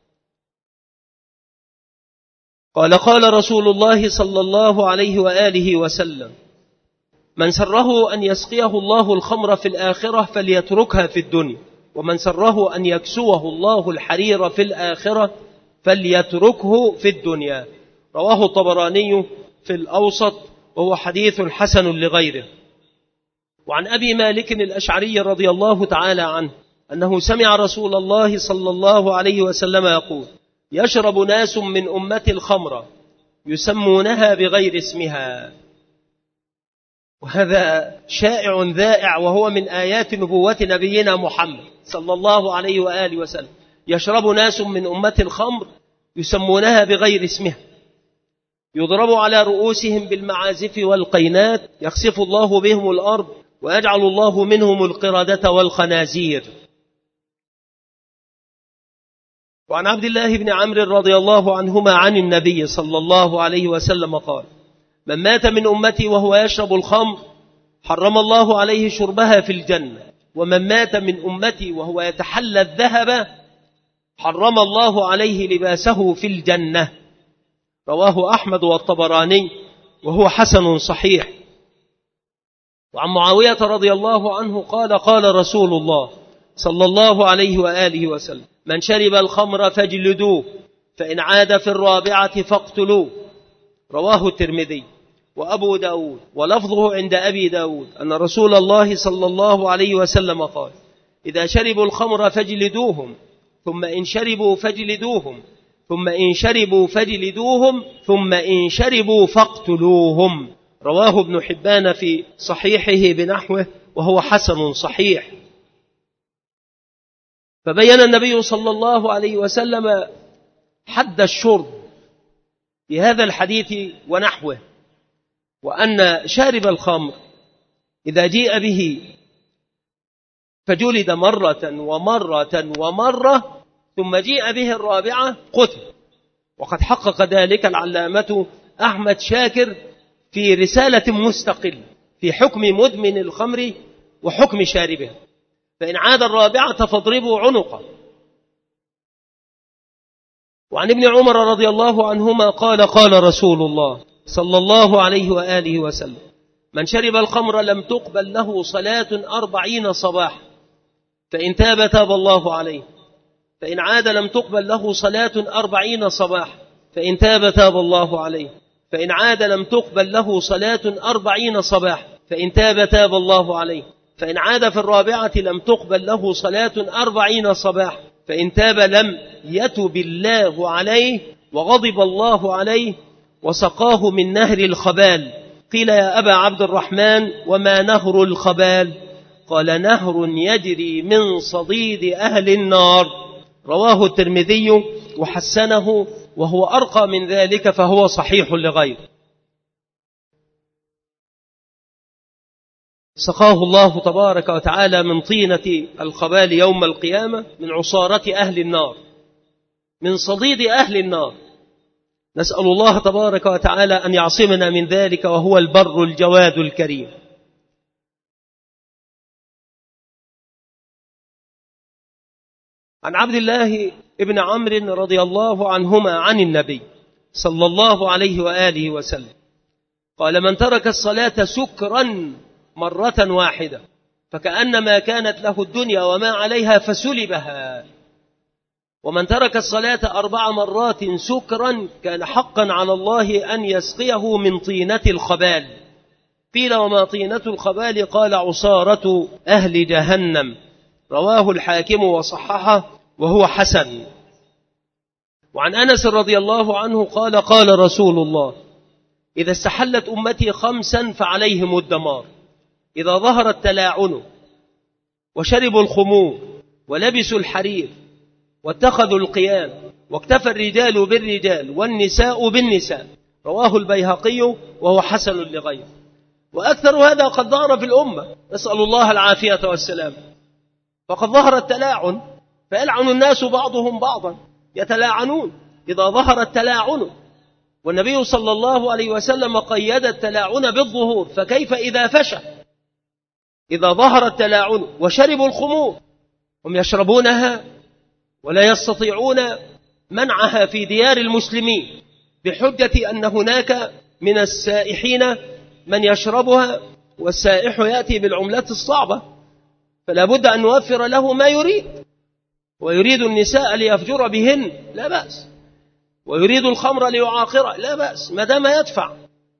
قال: قال رسول الله صلى الله عليه وآله وسلم: من سره أن يسقيه الله الخمر في الآخرة فليتركها في الدنيا، ومن سره أن يكسوه الله الحرير في الآخرة فليتركه في الدنيا. رواه الطبراني في الأوسط وهو حديث حسن لغيره. وعن أبي مالك الأشعري رضي الله تعالى عنه أنه سمع رسول الله صلى الله عليه وسلم يقول: يشرب ناس من أمة الخمر يسمونها بغير اسمها. وهذا شائع ذائع، وهو من آيات نبوة نبينا محمد صلى الله عليه وآله وسلم. يشرب ناس من أمة الخمر يسمونها بغير اسمها، يضرب على رؤوسهم بالمعازف والقينات، يخسف الله بهم الأرض ويجعل الله منهم القردة والخنازير. وعن عبد الله بن عمرو رضي الله عنهما عن النبي صلى الله عليه وسلم قال: من مات من أمتي وهو يشرب الخمر حرم الله عليه شربها في الجنة، ومن مات من أمتي وهو يتحلى الذهب حرم الله عليه لباسه في الجنة. رواه أحمد والطبراني وهو حسن صحيح. وعن معاوية رضي الله عنه قال: قال رسول الله صلى الله عليه وآله وسلم: من شرب الخمر فاجلدوه، فإن عاد في الرابعة فاقتلوه. رواه الترمذي وأبو داود، ولفظه عند أبي داود أن رسول الله صلى الله عليه وسلم قال: إذا شربوا الخمر فاجلدوهم، ثم إن شربوا فاجلدوهم، ثم إن شربوا فاجلدوهم، ثم إن شربوا فاقتلوهم. رواه ابن حبان في صحيحه بنحوه وهو حسن صحيح. فبين النبي صلى الله عليه وسلم حد الشرب في هذا الحديث ونحوه، وأن شارب الخمر إذا جيء به فجلد مرة ومرة ومرة ثم جيء به الرابعة قتل. وقد حقق ذلك العلامة أحمد شاكر في رسالة مستقلة في حكم مدمن الخمر وحكم شاربها، فإن عاد الرابعة فاضربوا عنقه. وعن ابن عمر رضي الله عنهما قال: قال رسول الله صلى الله عليه وآله وسلم: من شرب الخمر لم تقبل له صلاة أربعين صباح، فإن تاب تاب الله عليه، فإن عاد لم تقبل له صلاة أربعين صباح، فإن تاب تاب الله عليه، فإن عاد لم تقبل له صلاة أربعين صباح، فإن تاب تاب الله عليه، فإن عاد في الرابعة لم تقبل له صلاة أربعين صباح، فإن تاب لم يتب الله عليه وغضب الله عليه وسقاه من نهر الخبال. قيل: يا أبا عبد الرحمن وما نهر الخبال؟ قال: نهر يجري من صديد أهل النار. رواه الترمذي وحسنه، وهو أرقى من ذلك فهو صحيح لغيره. سقاه الله تبارك وتعالى من طينة الخبال يوم القيامة، من عصارة أهل النار، من صديد أهل النار. نسأل الله تبارك وتعالى أن يعصمنا من ذلك، وهو البر الجواد الكريم. عن عبد الله ابن عمرو رضي الله عنهما عن النبي صلى الله عليه وآله وسلم قال: من ترك الصلاة سكرا مرة واحدة فكأنما كانت له الدنيا وما عليها فسلبها. ومن ترك الصلاة أربع مرات سكرا كان حقا على الله أن يسقيه من طينة الخبال. قيل وما طينة الخبال؟ قال عصارة أهل جهنم. رواه الحاكم وصححه وهو حسن. وعن أنس رضي الله عنه قال قال رسول الله: إذا استحلت أمتي خمسا فعليهم الدمار: إذا ظهر التلاعن، وشربوا الخمور، ولبسوا الحرير، واتخذوا القيام، واكتفى الرجال بالرجال والنساء بالنساء. رواه البيهقي وهو حسن لغيره. وأكثر هذا قد ظهر في الأمة، نسأل الله العافية والسلام. فقد ظهر التلاعن، فيلعن الناس بعضهم بعضا، يتلاعنون إذا ظهر التلاعن. والنبي صلى الله عليه وسلم قيد التلاعن بالظهور، فكيف إذا فشى؟ إذا ظهر التلاعن وشربوا الخمور، هم يشربونها ولا يستطيعون منعها في ديار المسلمين بحجة أن هناك من السائحين من يشربها، والسائح يأتي بالعملات الصعبة، فلا بد أن نوفر له ما يريد. ويريد النساء ليفجر بهن لا بأس، ويريد الخمر ليعاقر لا بأس ما دام يدفع.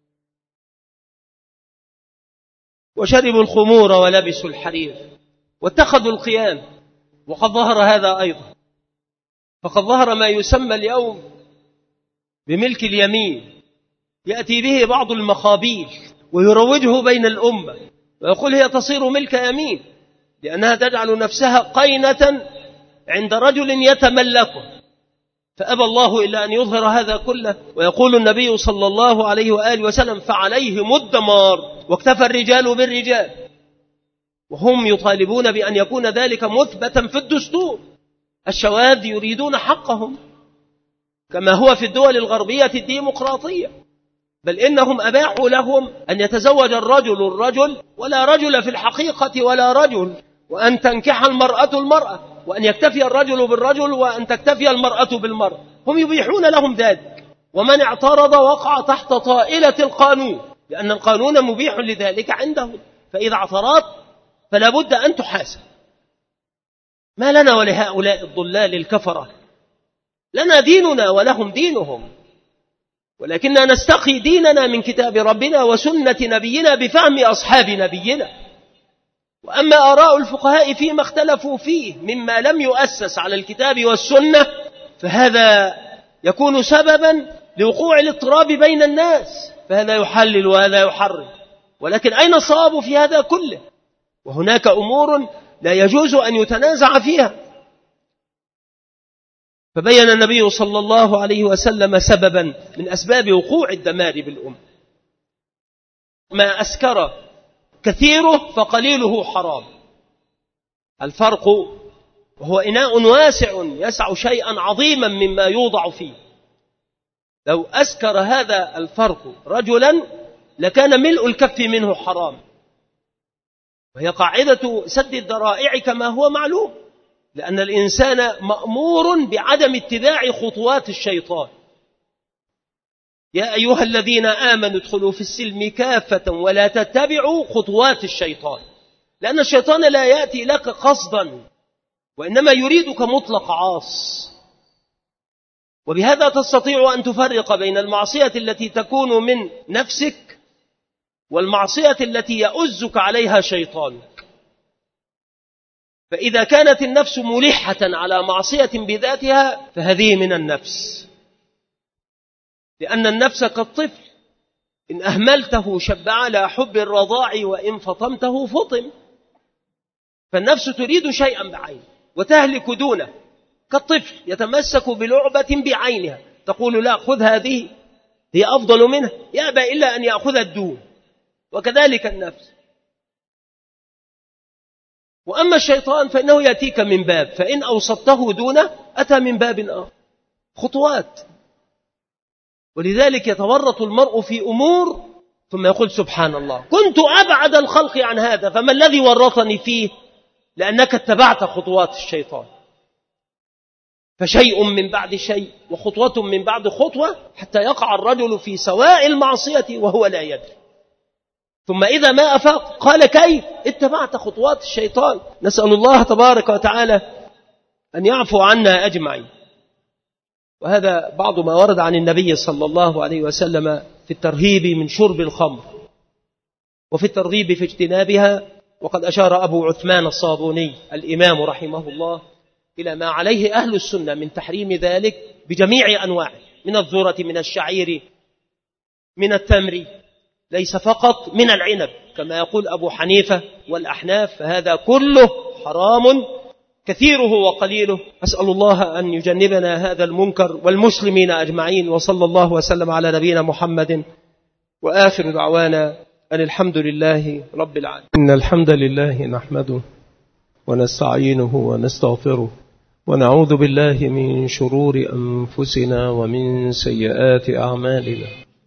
وشربوا الخمور ولبسوا الحرير واتخذوا القيام. وقد ظهر هذا أيضا، فقد ظهر ما يسمى اليوم بملك اليمين، يأتي به بعض المخابيل ويروجه بين الأمة ويقول هي تصير ملك يمين، لأنها تجعل نفسها قينة عند رجل يتملكه. فأبى الله إلا أن يظهر هذا كله. ويقول النبي صلى الله عليه وآله وسلم: فعليهم الدمار، واكتفى الرجال بالرجال. وهم يطالبون بأن يكون ذلك مثبتا في الدستور. الشواذ يريدون حقهم كما هو في الدول الغربية الديمقراطية، بل إنهم أباحوا لهم أن يتزوج الرجل الرجل ولا رجل في الحقيقة ولا رجل، وأن تنكح المرأة المرأة، وأن يكتفي الرجل بالرجل وأن تكتفي المرأة بالمرأة. هم يبيحون لهم ذلك، ومن اعترض وقع تحت طائلة القانون، لأن القانون مبيح لذلك عندهم. فإذا اعترضت فلا بد أن تحاسب. ما لنا ولهؤلاء الضلال الكفرة؟ لنا ديننا ولهم دينهم، ولكننا نستقي ديننا من كتاب ربنا وسنة نبينا بفهم أصحاب نبينا. وأما آراء الفقهاء فيما اختلفوا فيه مما لم يؤسس على الكتاب والسنة، فهذا يكون سببا لوقوع الاضطراب بين الناس، فهذا يحلل وهذا يحرم. ولكن أين الصواب في هذا كله؟ وهناك أمور لا يجوز أن يتنازع فيها. فبين النبي صلى الله عليه وسلم سببا من أسباب وقوع الدمار بالأمة: ما أسكر كثيره فقليله حرام. الفرق وهو إناء واسع يسع شيئا عظيما مما يوضع فيه. لو أسكر هذا الفرق رجلا لكان ملء الكف منه حرام، وهي قاعدة سد الذرائع كما هو معلوم، لأن الإنسان مأمور بعدم اتباع خطوات الشيطان. يا أيها الذين آمنوا ادخلوا في السلم كافة ولا تتبعوا خطوات الشيطان، لأن الشيطان لا يأتي لك قصدا، وإنما يريدك مطلق عاص. وبهذا تستطيع أن تفرق بين المعصية التي تكون من نفسك والمعصية التي يؤزك عليها شيطانك. فإذا كانت النفس ملحة على معصية بذاتها فهذه من النفس، لأن النفس كالطفل إن أهملته شب على حب الرضاع وإن فطمته فطم. فالنفس تريد شيئا بعينه وتهلك دونه، كالطفل يتمسك بلعبة بعينها، تقول لا خذ هذه هي أفضل منها، يأبى إلا أن يأخذ الدون. وكذلك النفس. وأما الشيطان فإنه يأتيك من باب، فإن أوصدته دونه أتى من باب آخر، خطوات. ولذلك يتورط المرء في أمور ثم يقول سبحان الله كنت أبعد الخلق عن هذا، فما الذي ورطني فيه؟ لأنك اتبعت خطوات الشيطان. فشيء من بعد شيء وخطوة من بعد خطوة حتى يقع الرجل في سواء المعصية وهو لا يدري. ثم إذا ما أفاق قال كيف اتبعت خطوات الشيطان. نسأل الله تبارك وتعالى أن يعفو عنا أجمعين. وهذا بعض ما ورد عن النبي صلى الله عليه وسلم في الترهيب من شرب الخمر وفي الترغيب في اجتنابها. وقد أشار أبو عثمان الصابوني الإمام رحمه الله إلى ما عليه أهل السنة من تحريم ذلك بجميع أنواعه، من الذرة، من الشعير، من التمر، ليس فقط من العنب كما يقول أبو حنيفة والأحناف، فهذا كله حرام كثيره وقليله. أسأل الله أن يجنبنا هذا المنكر والمسلمين أجمعين. وصلى الله وسلم على نبينا محمد، وآخر دعوانا أن الحمد لله رب العالمين. إن الحمد لله نحمده ونستعينه ونستغفره ونعوذ بالله من شرور أنفسنا ومن سيئات أعمالنا.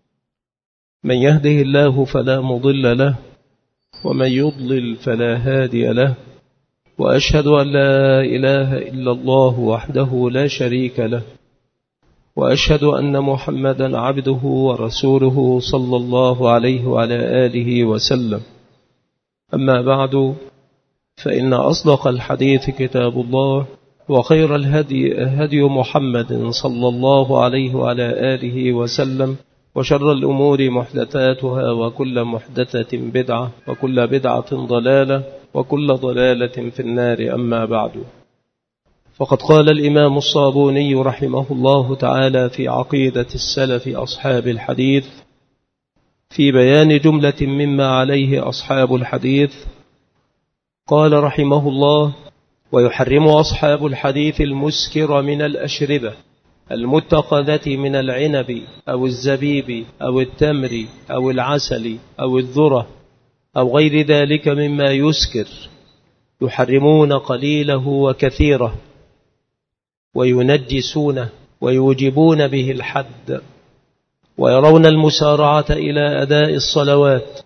من يهده الله فلا مضل له ومن يضلل فلا هادي له، وأشهد أن لا إله إلا الله وحده لا شريك له، وأشهد أن محمدا عبده ورسوله صلى الله عليه وعلى آله وسلم. أما بعد، فإن أصدق الحديث كتاب الله، وخير الهدي هدي محمد صلى الله عليه وعلى آله وسلم، وشر الأمور محدثاتها، وكل محدثة بدعة، وكل بدعة ضلالة، وكل ضلالة في النار. أما بعد، فقد قال الإمام الصابوني رحمه الله تعالى في عقيدة السلف أصحاب الحديث في بيان جملة مما عليه أصحاب الحديث، قال رحمه الله: ويحرم أصحاب الحديث المسكر من الأشربة المتخذة من العنب أو الزبيب أو التمر أو العسل أو الذرة أو غير ذلك مما يسكر، يحرمون قليله وكثيره، وينجسونه، ويوجبون به الحد، ويرون المسارعة إلى أداء الصلوات،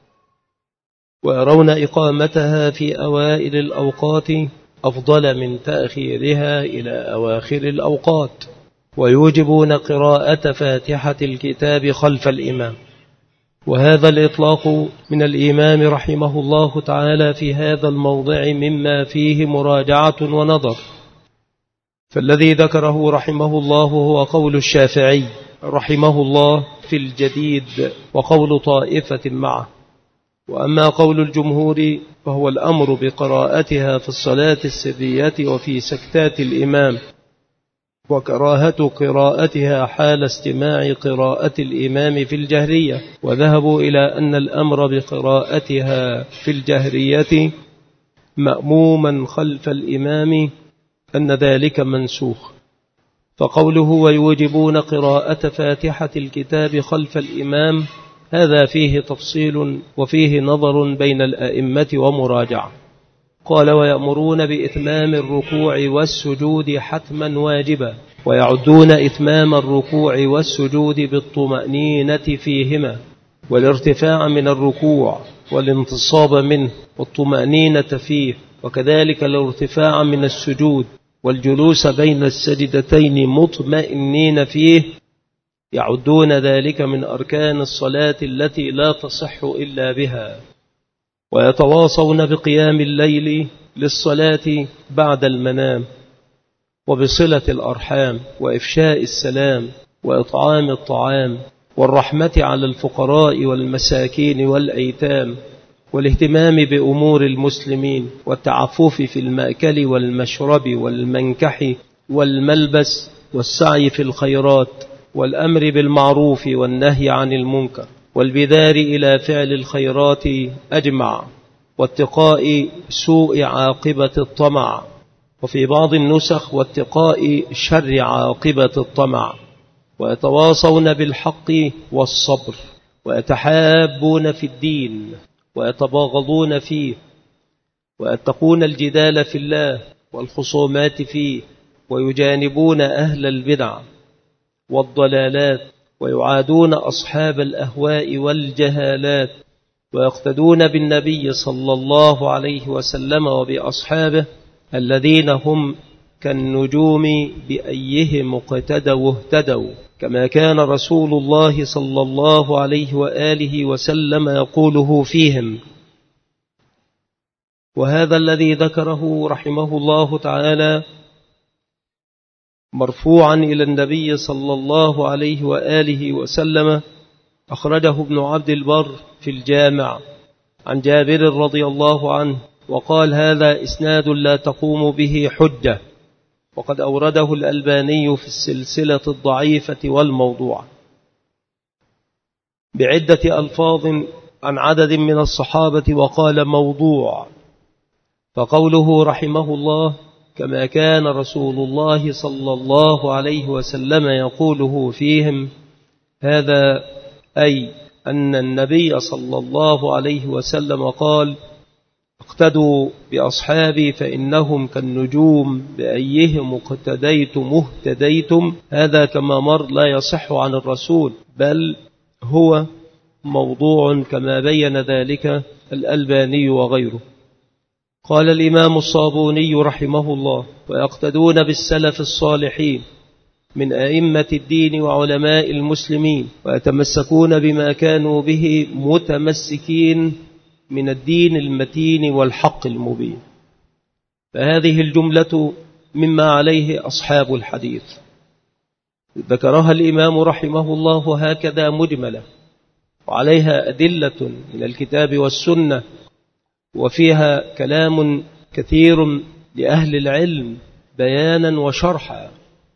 ويرون إقامتها في أوائل الأوقات أفضل من تأخيرها إلى أواخر الأوقات، ويوجبون قراءة فاتحة الكتاب خلف الإمام. وهذا الإطلاق من الإمام رحمه الله تعالى في هذا الموضع مما فيه مراجعة ونظر، فالذي ذكره رحمه الله هو قول الشافعي رحمه الله في الجديد، وقول طائفة معه. وأما قول الجمهور فهو الأمر بقراءتها في الصلاة السرية وفي سكتات الإمام، وكراهة قراءتها حال استماع قراءة الإمام في الجهرية. وذهبوا إلى أن الأمر بقراءتها في الجهرية مأموما خلف الإمام أن ذلك منسوخ. فقوله ويوجبون قراءة فاتحة الكتاب خلف الإمام هذا فيه تفصيل وفيه نظر بين الأئمة ومراجعة. قال: ويأمرون بإتمام الركوع والسجود حتما واجبا، ويعدون إتمام الركوع والسجود بالطمأنينة فيهما، والارتفاع من الركوع والانتصاب منه والطمأنينة فيه، وكذلك الارتفاع من السجود والجلوس بين السجدتين مطمئنين فيه، يعدون ذلك من أركان الصلاة التي لا تصح إلا بها. ويتواصون بقيام الليل للصلاة بعد المنام، وبصلة الأرحام، وإفشاء السلام، وإطعام الطعام، والرحمة على الفقراء والمساكين والأيتام، والاهتمام بأمور المسلمين، والتعفف في المأكل والمشرب والمنكح والملبس، والسعي في الخيرات، والأمر بالمعروف والنهي عن المنكر، والبذار إلى فعل الخيرات أجمع، واتقاء سوء عاقبة الطمع، وفي بعض النسخ واتقاء شر عاقبة الطمع. ويتواصون بالحق والصبر، ويتحابون في الدين، ويتباغضون فيه، ويتقون الجدال في الله والخصومات فيه، ويجانبون أهل البدع والضلالات، ويعادون أصحاب الأهواء والجهالات، ويقتدون بالنبي صلى الله عليه وسلم وبأصحابه الذين هم كالنجوم بأيهم اقتدوا اهتدوا، كما كان رسول الله صلى الله عليه وآله وسلم يقوله فيهم. وهذا الذي ذكره رحمه الله تعالى مرفوعا إلى النبي صلى الله عليه وآله وسلم، أخرجه ابن عبد البر في الجامع عن جابر رضي الله عنه وقال: هذا إسناد لا تقوم به حجة، وقد أورده الألباني في السلسلة الضعيفة والموضوع بعدة ألفاظ عن عدد من الصحابة، وقال موضوع. فقوله رحمه الله: كما كان رسول الله صلى الله عليه وسلم يقوله فيهم، هذا أي أن النبي صلى الله عليه وسلم قال: اقتدوا بأصحابي فإنهم كالنجوم بأيهم اقتديتم اهتديتم. هذا كما مر لا يصح عن الرسول، بل هو موضوع كما بين ذلك الألباني وغيره. قال الإمام الصابوني رحمه الله: ويقتدون بالسلف الصالحين من أئمة الدين وعلماء المسلمين، ويتمسكون بما كانوا به متمسكين من الدين المتين والحق المبين. فهذه الجملة مما عليه أصحاب الحديث، ذكرها الإمام رحمه الله هكذا مجملة، وعليها أدلة من الكتاب والسنة، وفيها كلام كثير لأهل العلم بيانا وشرحا.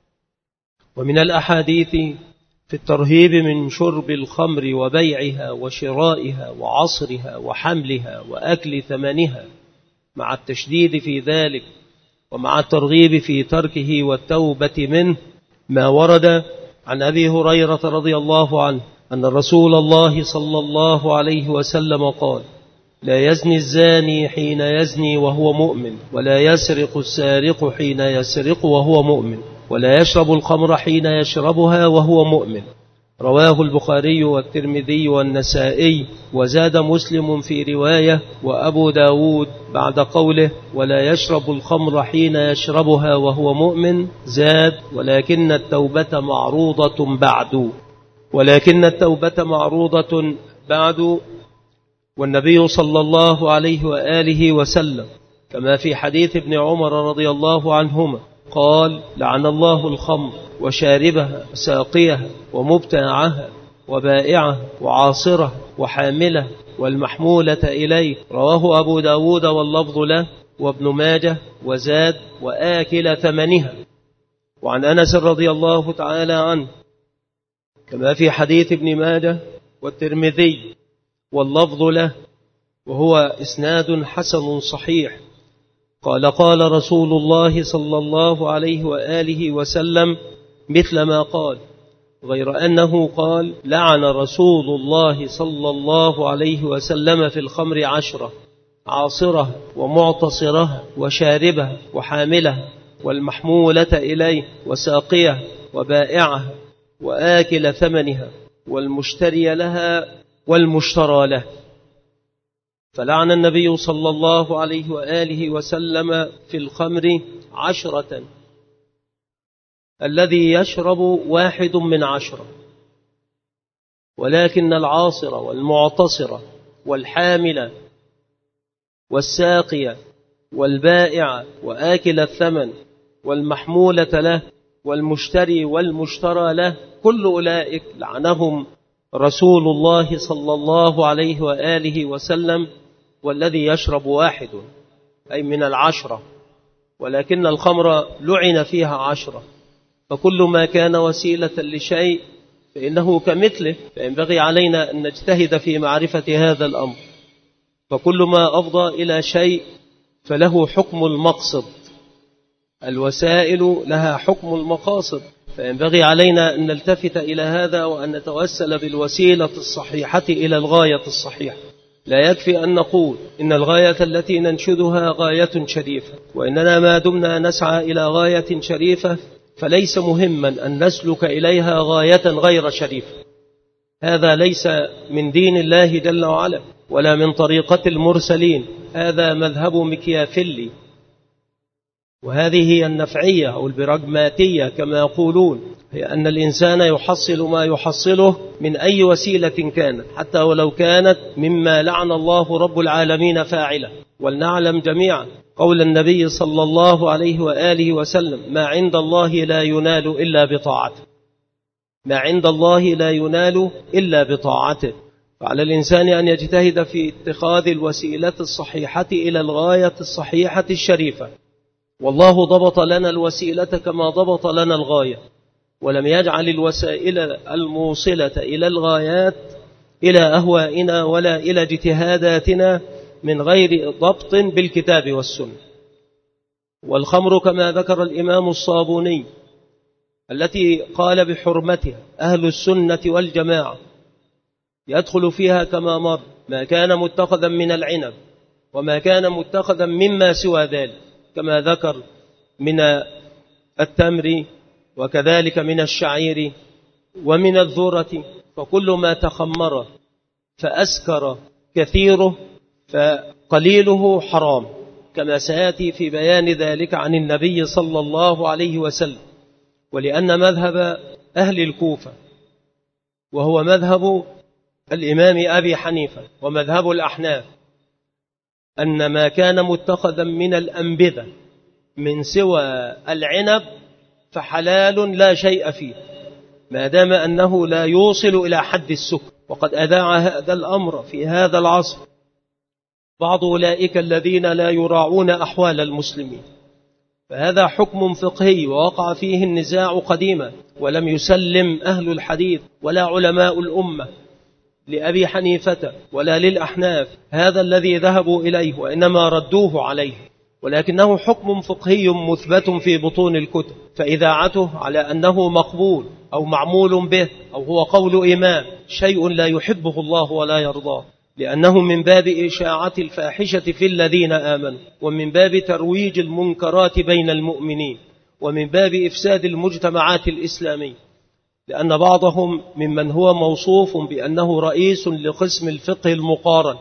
ومن الأحاديث في الترهيب من شرب الخمر وبيعها وشرائها وعصرها وحملها وأكل ثمنها، مع التشديد في ذلك ومع الترغيب في تركه والتوبة منه، ما ورد عن أبي هريرة رضي الله عنه أن رسول الله صلى الله عليه وسلم قال: لا يزني الزاني حين يزني وهو مؤمن، ولا يسرق السارق حين يسرق وهو مؤمن، ولا يشرب الخمر حين يشربها وهو مؤمن. رواه البخاري والترمذي والنسائي، وزاد مسلم في رواية وأبو داود بعد قوله: ولا يشرب الخمر حين يشربها وهو مؤمن، زاد: ولكن التوبة معروضة بعد. ولكن التوبة معروضة بعد. والنبي صلى الله عليه وآله وسلم كما في حديث ابن عمر رضي الله عنهما قال: لعن الله الخمر وشاربها وساقيها ومبتاعها وبائعها وعاصرها وحاملها والمحمولة إليه. رواه أبو داود واللفظ له وابن ماجه، وزاد: وآكل ثمنها. وعن أنس رضي الله تعالى عنه كما في حديث ابن ماجه والترمذي واللفظ له، وهو إسناد حسن صحيح، قال: قال رسول الله صلى الله عليه وآله وسلم مثل ما قال، غير أنه قال: لعن رسول الله صلى الله عليه وسلم في الخمر عشرة: عاصرها ومعتصرها وشاربها وحاملها والمحمولة إليه وساقيها وبائعها وآكل ثمنها والمشتري لها والمشترى له. فلعن النبي صلى الله عليه وآله وسلم في الخمر عشرة: الذي يشرب واحد من عشرة، ولكن العاصر والمعتصر والحامل والساقية والبائع وآكل الثمن والمحمولة له والمشتري والمشترى له، كل أولئك لعنهم رسول الله صلى الله عليه وآله وسلم. والذي يشرب واحد أي من العشرة، ولكن الخمر لعن فيها عشرة. فكل ما كان وسيلة لشيء فإنه كمثله، فينبغي علينا أن نجتهد في معرفة هذا الأمر. فكل ما أفضى إلى شيء فله حكم المقصد، الوسائل لها حكم المقاصد، فينبغي علينا أن نلتفت إلى هذا وأن نتوسل بالوسيلة الصحيحة إلى الغاية الصحيحة. لا يكفي أن نقول إن الغاية التي ننشدها غاية شريفة، وإننا ما دمنا نسعى إلى غاية شريفة فليس مهما أن نسلك إليها غاية غير شريفة. هذا ليس من دين الله جل وعلا ولا من طريقة المرسلين، هذا مذهب مكيافيلي، وهذه هي النفعية أو البراغماتية كما يقولون، هي أن الإنسان يحصل ما يحصله من أي وسيلة كانت، حتى ولو كانت مما لعن الله رب العالمين فاعله. ولنعلم جميعا قول النبي صلى الله عليه وآله وسلم: ما عند الله لا ينال إلا بطاعته. ما عند الله لا ينال إلا بطاعته. فعلى الإنسان أن يجتهد في اتخاذ الوسيلة الصحيحة إلى الغاية الصحيحة الشريفة. والله ضبط لنا الوسيلة كما ضبط لنا الغاية، ولم يجعل الوسائل الموصلة إلى الغايات إلى أهوائنا ولا إلى اجتهاداتنا من غير ضبط بالكتاب والسنة. والخمر كما ذكر الإمام الصابوني التي قال بحرمتها أهل السنة والجماعة يدخل فيها كما مر ما كان متخذا من العنب وما كان متخذا مما سوى ذلك، كما ذكر من التمر وكذلك من الشعير ومن الذرة، فكل ما تخمر فأسكر كثيره فقليله حرام، كما سيأتي في بيان ذلك عن النبي صلى الله عليه وسلم. ولأن مذهب أهل الكوفة وهو مذهب الإمام أبي حنيفة ومذهب الأحناف أن ما كان متخذا من الأنبذة من سوى العنب فحلال لا شيء فيه ما دام أنه لا يوصل إلى حد السكر. وقد أذاع هذا الأمر في هذا العصر بعض أولئك الذين لا يراعون أحوال المسلمين، فهذا حكم فقهي ووقع فيه النزاع قديما، ولم يسلم أهل الحديث ولا علماء الأمة لأبي حنيفة ولا للأحناف هذا الذي ذهبوا إليه، وإنما ردوه عليه، ولكنه حكم فقهي مثبت في بطون الكتب، فإذاعته على أنه مقبول أو معمول به أو هو قول إمام شيء لا يحبه الله ولا يرضاه، لأنه من باب إشاعة الفاحشة في الذين آمنوا، ومن باب ترويج المنكرات بين المؤمنين، ومن باب إفساد المجتمعات الإسلامية، لأن بعضهم ممن هو موصوف بأنه رئيس لقسم الفقه المقارن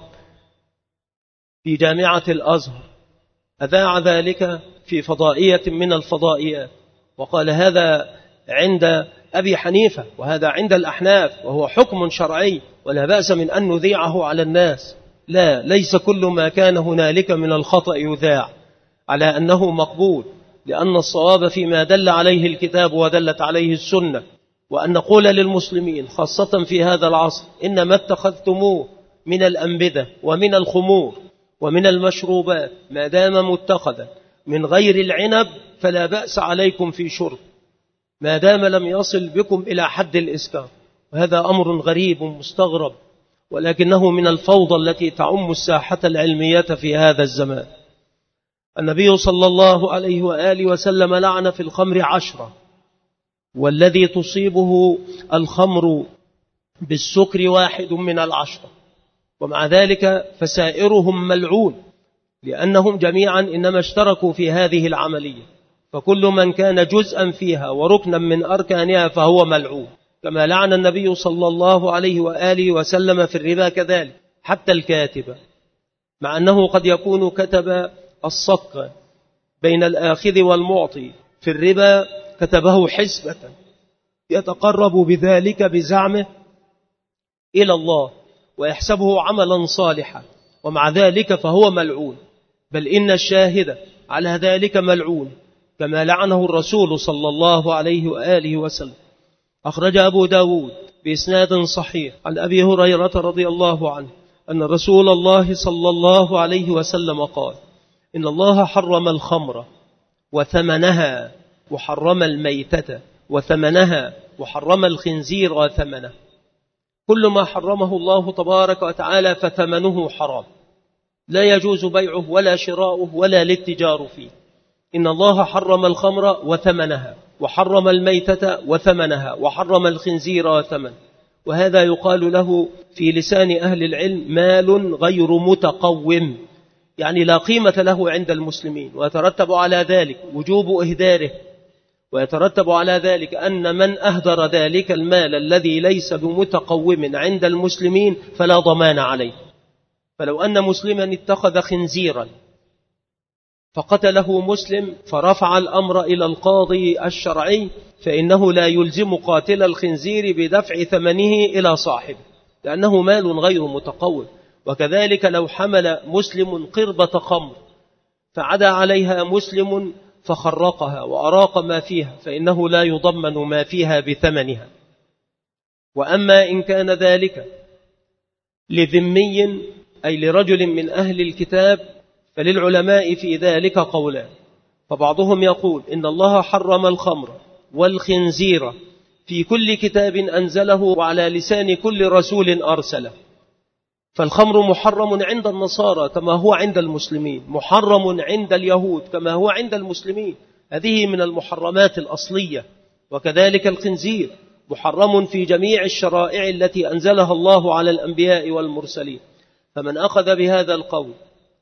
في جامعة الأزهر أذاع ذلك في فضائية من الفضائيات وقال: هذا عند أبي حنيفة وهذا عند الأحناف وهو حكم شرعي ولا بأس من أن نذيعه على الناس. لا، ليس كل ما كان هنالك من الخطأ يذاع على أنه مقبول، لأن الصواب فيما دل عليه الكتاب ودلت عليه السنة. وأن نقول للمسلمين خاصة في هذا العصر: إنما اتخذتموه من الأنبذة ومن الخمور ومن المشروبات ما دام متخذا من غير العنب فلا بأس عليكم في شرب ما دام لم يصل بكم إلى حد الإسكار. وهذا أمر غريب مستغرب، ولكنه من الفوضى التي تعم الساحة العلمية في هذا الزمان. النبي صلى الله عليه وآله وسلم لعن في الخمر عشرة، والذي تصيبه الخمر بالسكر واحد من العشرة، ومع ذلك فسائرهم ملعون، لأنهم جميعا إنما اشتركوا في هذه العملية، فكل من كان جزءا فيها وركنا من أركانها فهو ملعون، كما لعن النبي صلى الله عليه وآله وسلم في الربا كذلك حتى الكاتب، مع أنه قد يكون كتب الصك بين الآخذ والمعطي في الربا، كتبه حسبة يتقرب بذلك بزعمه إلى الله ويحسبه عملا صالحا، ومع ذلك فهو ملعون، بل إن الشاهد على ذلك ملعون، كما لعنه الرسول صلى الله عليه وآله وسلم. أخرج أبو داود بإسناد صحيح عن أبي هريرة رضي الله عنه أن رسول الله صلى الله عليه وسلم قال: إن الله حرم الخمر وثمنها وحرم الميتة وثمنها وحرم الخنزير وثمنه. كل ما حرمه الله تبارك وتعالى فثمنه حرام، لا يجوز بيعه ولا شراؤه ولا الاتجار فيه. إن الله حرم الخمر وثمنها وحرم الميتة وثمنها وحرم الخنزير وثمنه، وهذا يقال له في لسان أهل العلم مال غير متقوم، يعني لا قيمة له عند المسلمين، ويترتب على ذلك وجوب إهداره، ويترتب على ذلك أن من أهدر ذلك المال الذي ليس بمتقوم عند المسلمين فلا ضمان عليه. فلو أن مسلما اتخذ خنزيرا فقتله مسلم فرفع الأمر إلى القاضي الشرعي، فإنه لا يلزم قاتل الخنزير بدفع ثمنه إلى صاحبه، لأنه مال غير متقوم. وكذلك لو حمل مسلم قربة خمر فعدا عليها مسلم فخرقها وأراق ما فيها فإنه لا يضمن ما فيها بثمنها. وأما إن كان ذلك لذمي أي لرجل من أهل الكتاب فللعلماء في ذلك قولان، فبعضهم يقول إن الله حرم الخمر والخنزير في كل كتاب أنزله وعلى لسان كل رسول أرسله، فالخمر محرم عند النصارى كما هو عند المسلمين، محرم عند اليهود كما هو عند المسلمين، هذه من المحرمات الأصلية. وكذلك الخنزير محرم في جميع الشرائع التي أنزلها الله على الأنبياء والمرسلين. فمن أخذ بهذا القول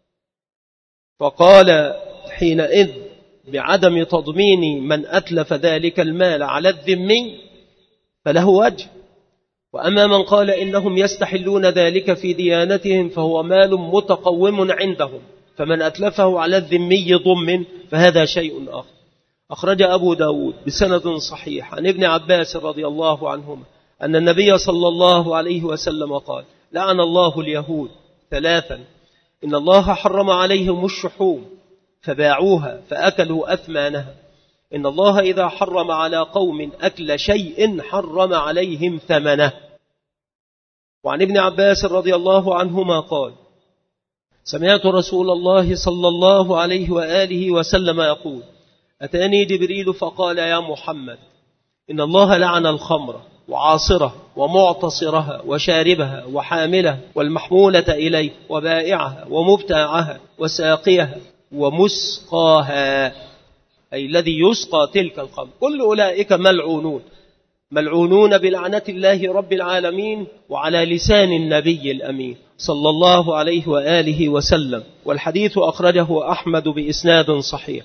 فقال حينئذ بعدم تضمين من أتلف ذلك المال على الذمي فله وجه. وأما من قال إنهم يستحلون ذلك في ديانتهم فهو مال متقوم عندهم، فمن أتلفه على الذمي ضمن فهذا شيء آخر. أخرج أبو داود بسند صحيح عن ابن عباس رضي الله عنهما أن النبي صلى الله عليه وسلم قال: لعن الله اليهود ثلاثا، إن الله حرم عليهم الشحوم فباعوها فأكلوا أثمانها، إن الله إذا حرم على قوم أكل شيء حرم عليهم ثمنه. وعن ابن عباس رضي الله عنهما قال: سمعت رسول الله صلى الله عليه وآله وسلم يقول: أتاني جبريل فقال: يا محمد، إن الله لعن الخمر وعاصره ومعتصرها وشاربها وحاملها والمحمولة إليه وبائعها ومبتاعها وساقيها ومسقاها، أي الذي يسقى تلك الخمر، كل أولئك ملعونون، ملعونون بلعنة الله رب العالمين وعلى لسان النبي الأمين صلى الله عليه وآله وسلم. والحديث أخرجه أحمد بإسناد صحيح.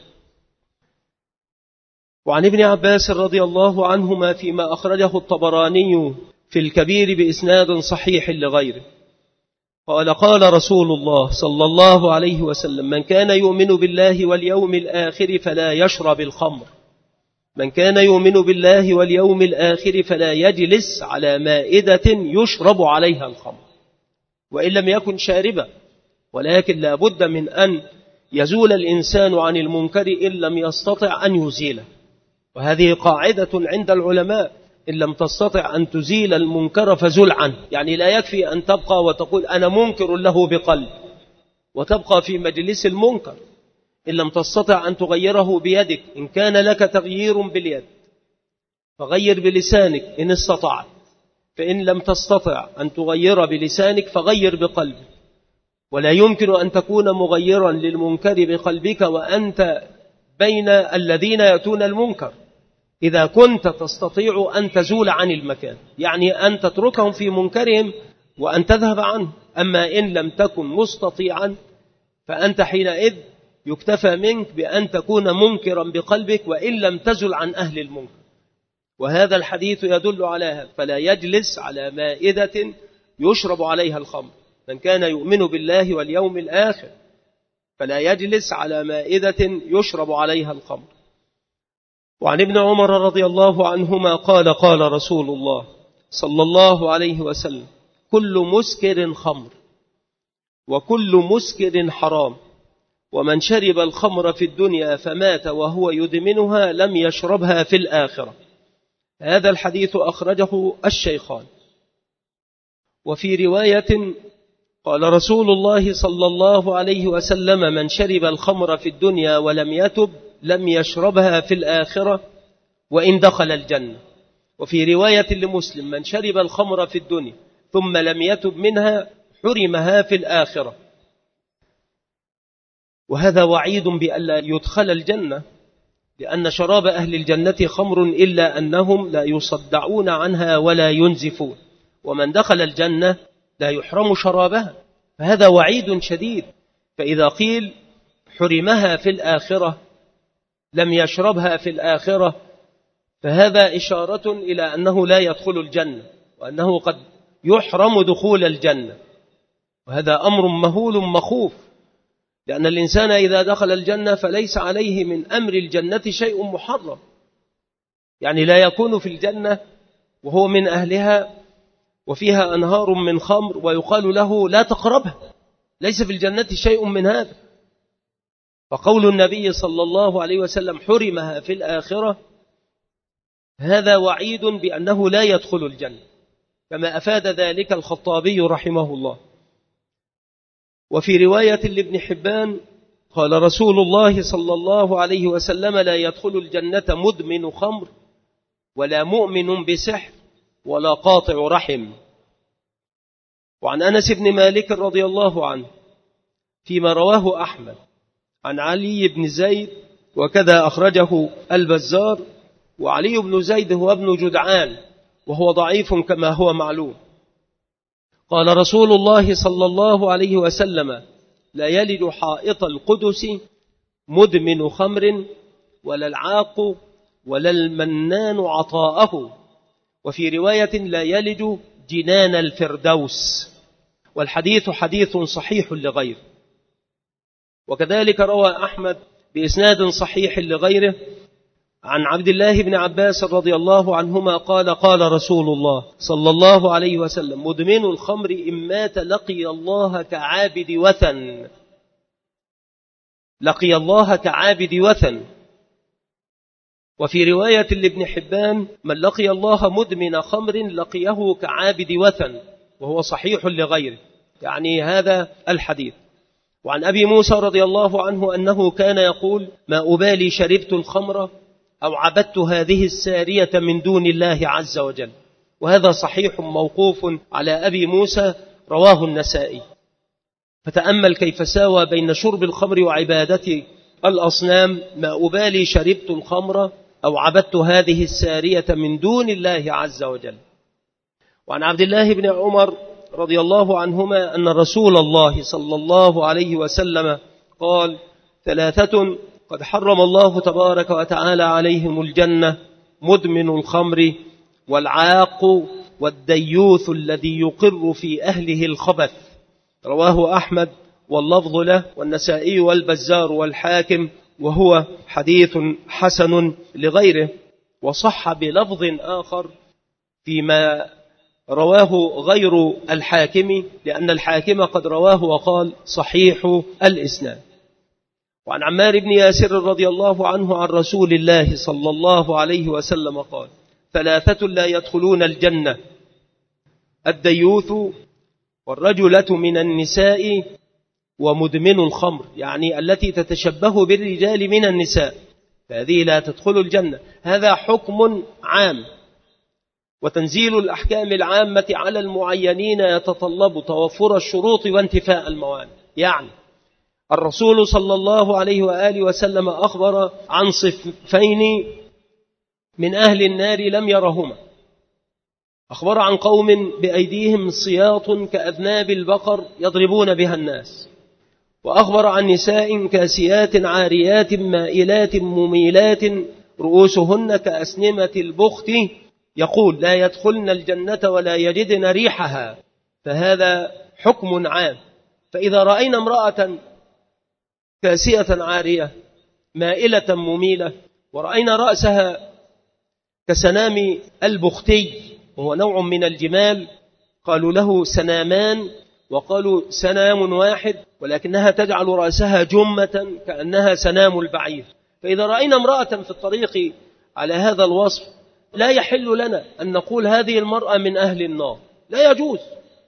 وعن ابن عباس رضي الله عنهما فيما أخرجه الطبراني في الكبير بإسناد صحيح لغيره قال: قال رسول الله صلى الله عليه وسلم: من كان يؤمن بالله واليوم الآخر فلا يشرب الخمر، من كان يؤمن بالله واليوم الآخر فلا يجلس على مائدة يشرب عليها الخمر، وإن لم يكن شاربا، ولكن لا بد من أن يزول الإنسان عن المنكر إن لم يستطع أن يزيله. وهذه قاعدة عند العلماء: إن لم تستطع أن تزيل المنكر فزل عنه. يعني لا يكفي أن تبقى وتقول أنا منكر له بقلب وتبقى في مجلس المنكر، إن لم تستطع أن تغيره بيدك، إن كان لك تغيير باليد فغير بلسانك إن استطعت، فإن لم تستطع أن تغير بلسانك فغير بقلبك. ولا يمكن أن تكون مغيرا للمنكر بقلبك وأنت بين الذين يأتون المنكر، إذا كنت تستطيع أن تزول عن المكان، يعني أن تتركهم في منكرهم وأن تذهب عنه. أما إن لم تكن مستطيعا فأنت حينئذ يكتفى منك بأن تكون منكرا بقلبك وإن لم تزل عن أهل المنكر. وهذا الحديث يدل على هذا: فلا يجلس على مائدة يشرب عليها الخمر، من كان يؤمن بالله واليوم الآخر فلا يجلس على مائدة يشرب عليها الخمر. وعن ابن عمر رضي الله عنهما قال: قال رسول الله صلى الله عليه وسلم: كل مسكر خمر وكل مسكر حرام، ومن شرب الخمر في الدنيا فمات وهو يدمنها لم يشربها في الآخرة. هذا الحديث أخرجه الشيخان. وفي رواية قال رسول الله صلى الله عليه وسلم: من شرب الخمر في الدنيا ولم يتب لم يشربها في الآخرة وإن دخل الجنة. وفي رواية لمسلم: من شرب الخمر في الدنيا ثم لم يتب منها حرمها في الآخرة. وهذا وعيد بألا يدخل الجنة، لأن شراب أهل الجنة خمر إلا أنهم لا يصدعون عنها ولا ينزفون، ومن دخل الجنة لا يحرم شرابها، فهذا وعيد شديد. فإذا قيل حرمها في الآخرة لم يشربها في الآخرة فهذا إشارة إلى أنه لا يدخل الجنة، وأنه قد يحرم دخول الجنة، وهذا أمر مهول مخوف، لأن الإنسان إذا دخل الجنة فليس عليه من أمر الجنة شيء محرم، يعني لا يكون في الجنة وهو من أهلها وفيها أنهار من خمر ويقال له لا تقربها، ليس في الجنة شيء من هذا. فقول النبي صلى الله عليه وسلم حرمها في الآخرة هذا وعيد بأنه لا يدخل الجنة، كما أفاد ذلك الخطابي رحمه الله. وفي رواية لابن حبان قال رسول الله صلى الله عليه وسلم لا يدخل الجنة مدمن خمر ولا مؤمن بسحر ولا قاطع رحم. وعن أنس بن مالك رضي الله عنه فيما رواه أحمد عن علي بن زيد وكذا أخرجه البزار، وعلي بن زيد هو ابن جدعان وهو ضعيف كما هو معلوم. قال رسول الله صلى الله عليه وسلم لا يلد حائط القدس مدمن خمر ولا العاق ولا المنان عطاءه، وفي رواية لا يلد جنان الفردوس، والحديث حديث صحيح لغيره. وكذلك روى أحمد بإسناد صحيح لغيره عن عبد الله بن عباس رضي الله عنهما قال قال رسول الله صلى الله عليه وسلم مدمن الخمر إن مات لقي الله كعابد وثن، لقي الله كعابد وثن. وفي رواية لابن حبان من لقي الله مدمن خمر لقيه كعابد وثن، وهو صحيح لغيره، يعني هذا الحديث. وعن أبي موسى رضي الله عنه أنه كان يقول ما أبالي شربت الخمر أو عبدت هذه السارية من دون الله عز وجل، وهذا صحيح موقوف على أبي موسى رواه النسائي. فتأمل كيف ساوى بين شرب الخمر وعبادة الأصنام. ما أبالي شربت الخمر أو عبدت هذه السارية من دون الله عز وجل. وعن عبد الله بن عمر رضي الله عنهما أن رسول الله صلى الله عليه وسلم قال ثلاثة قد حرم الله تبارك وتعالى عليهم الجنة مدمن الخمر والعاق والديوث الذي يقر في أهله الخبث. رواه أحمد واللفظ له والنسائي والبزار والحاكم، وهو حديث حسن لغيره. وصح بلفظ آخر فيما رواه غير الحاكم، لأن الحاكم قد رواه وقال صحيح الإسناد. وعن عمار بن ياسر رضي الله عنه عن رسول الله صلى الله عليه وسلم قال ثلاثة لا يدخلون الجنة الديوث والرجلة من النساء ومدمن الخمر، يعني التي تتشبه بالرجال من النساء، فهذه لا تدخل الجنة. هذا حكم عام، وتنزيل الأحكام العامة على المعينين يتطلب توفر الشروط وانتفاء الموانع. يعني الرسول صلى الله عليه وآله وسلم أخبر عن صفين من أهل النار لم يرهما، أخبر عن قوم بأيديهم صياط كأذناب البقر يضربون بها الناس، وأخبر عن نساء كاسيات عاريات مائلات مميلات رؤوسهن كأسنمة البخت يقول لا يدخلن الجنة ولا يجدن ريحها. فهذا حكم عام. فإذا رأينا امرأة كاسية عارية مائلة مميلة ورأينا رأسها كسنام البختي وهو نوع من الجمال، قالوا له سنامان وقالوا سنام واحد، ولكنها تجعل رأسها جمة كأنها سنام البعير. فإذا رأينا امرأة في الطريق على هذا الوصف لا يحل لنا أن نقول هذه المرأة من أهل النار، لا يجوز،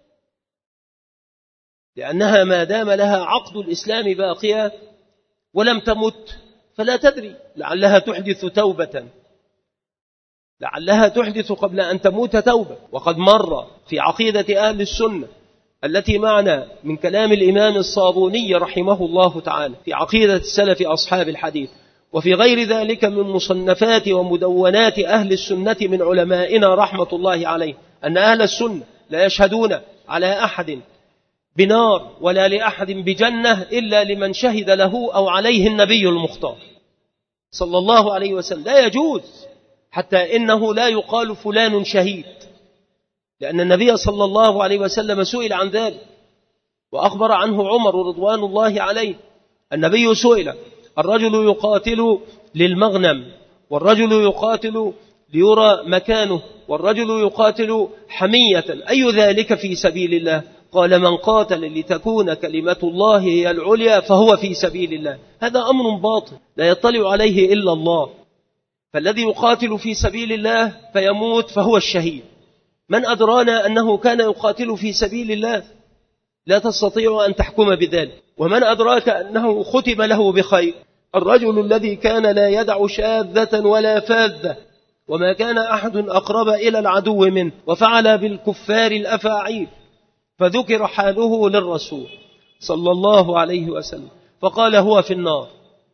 لأنها ما دام لها عقد الإسلام باقية ولم تمت فلا تدري، لعلها تحدث توبة، لعلها تحدث قبل أن تموت توبة. وقد مر في عقيدة أهل السنة التي معنا من كلام الإمام الصابوني رحمه الله تعالى في عقيدة السلف أصحاب الحديث، وفي غير ذلك من مصنفات ومدونات أهل السنة من علمائنا رحمة الله عليه، أن أهل السنة لا يشهدون على أحد بنار ولا لأحد بجنة إلا لمن شهد له أو عليه النبي المختار صلى الله عليه وسلم. لا يجوز، حتى إنه لا يقال فلان شهيد، لأن النبي صلى الله عليه وسلم سئل عن ذلك وأخبر عنه عمر رضوان الله عليه. النبي سئل الرجل يقاتل للمغنم، والرجل يقاتل ليرى مكانه، والرجل يقاتل حمية، أي ذلك في سبيل الله؟ قال من قاتل لتكون كلمة الله هي العليا فهو في سبيل الله. هذا أمر باطل لا يطلع عليه إلا الله. فالذي يقاتل في سبيل الله فيموت فهو الشهيد. من أدرانا أنه كان يقاتل في سبيل الله؟ لا تستطيع أن تحكم بذلك. ومن أدراك أنه ختم له بخير؟ الرجل الذي كان لا يدع شاذة ولا فاذة، وما كان أحد أقرب إلى العدو منه، وفعل بالكفار الأفاعيل، فذكر حاله للرسول صلى الله عليه وسلم فقال هو في النار.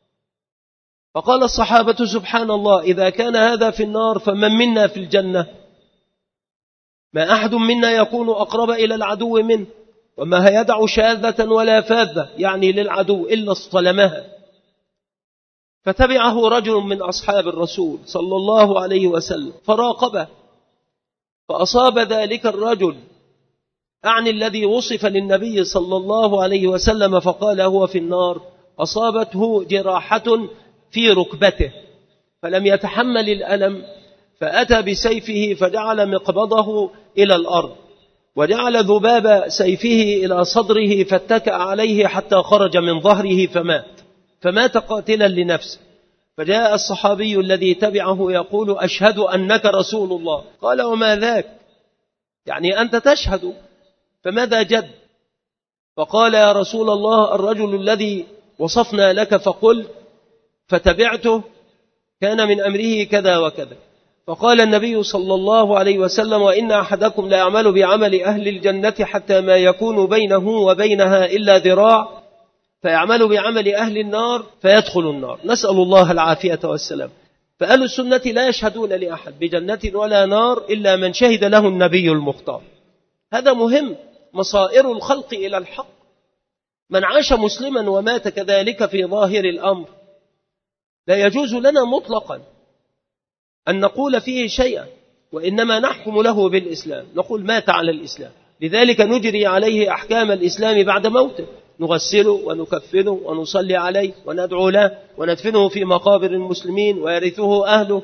فقال الصحابة سبحان الله، إذا كان هذا في النار فمن منا في الجنة؟ ما أحد منا يكون أقرب إلى العدو منه، وما يدع شاذة ولا فاذة يعني للعدو إلا اصطلمها. فتبعه رجل من أصحاب الرسول صلى الله عليه وسلم فراقبه، فأصاب ذلك الرجل أعني الذي وصف للنبي صلى الله عليه وسلم فقال هو في النار، أصابته جراحة في ركبته فلم يتحمل الألم، فأتى بسيفه فجعل مقبضه إلى الأرض، وجعل ذباب سيفه إلى صدره فاتكأ عليه حتى خرج من ظهره فمات فمات قاتلا لنفسه. فجاء الصحابي الذي تبعه يقول أشهد أنك رسول الله. قال وما ذاك؟ يعني أنت تشهد، فماذا جد؟ فقال يا رسول الله الرجل الذي وصفنا لك فقل فتبعته كان من أمره كذا وكذا. فقال النبي صلى الله عليه وسلم وإن أحدكم لا يعمل بعمل أهل الجنة حتى ما يكون بينه وبينها إلا ذراع فيعمل بعمل أهل النار فيدخل النار، نسأل الله العافية والسلام. فأهل السنة لا يشهدون لأحد بجنة ولا نار إلا من شهد له النبي المختار. هذا مهم، مصائر الخلق إلى الحق. من عاش مسلما ومات كذلك في ظاهر الأمر لا يجوز لنا مطلقا أن نقول فيه شيئا، وإنما نحكم له بالإسلام، نقول مات على الإسلام، لذلك نجري عليه أحكام الإسلام بعد موته، نغسله ونكفنه ونصلي عليه وندعو له وندفنه في مقابر المسلمين ويرثه أهله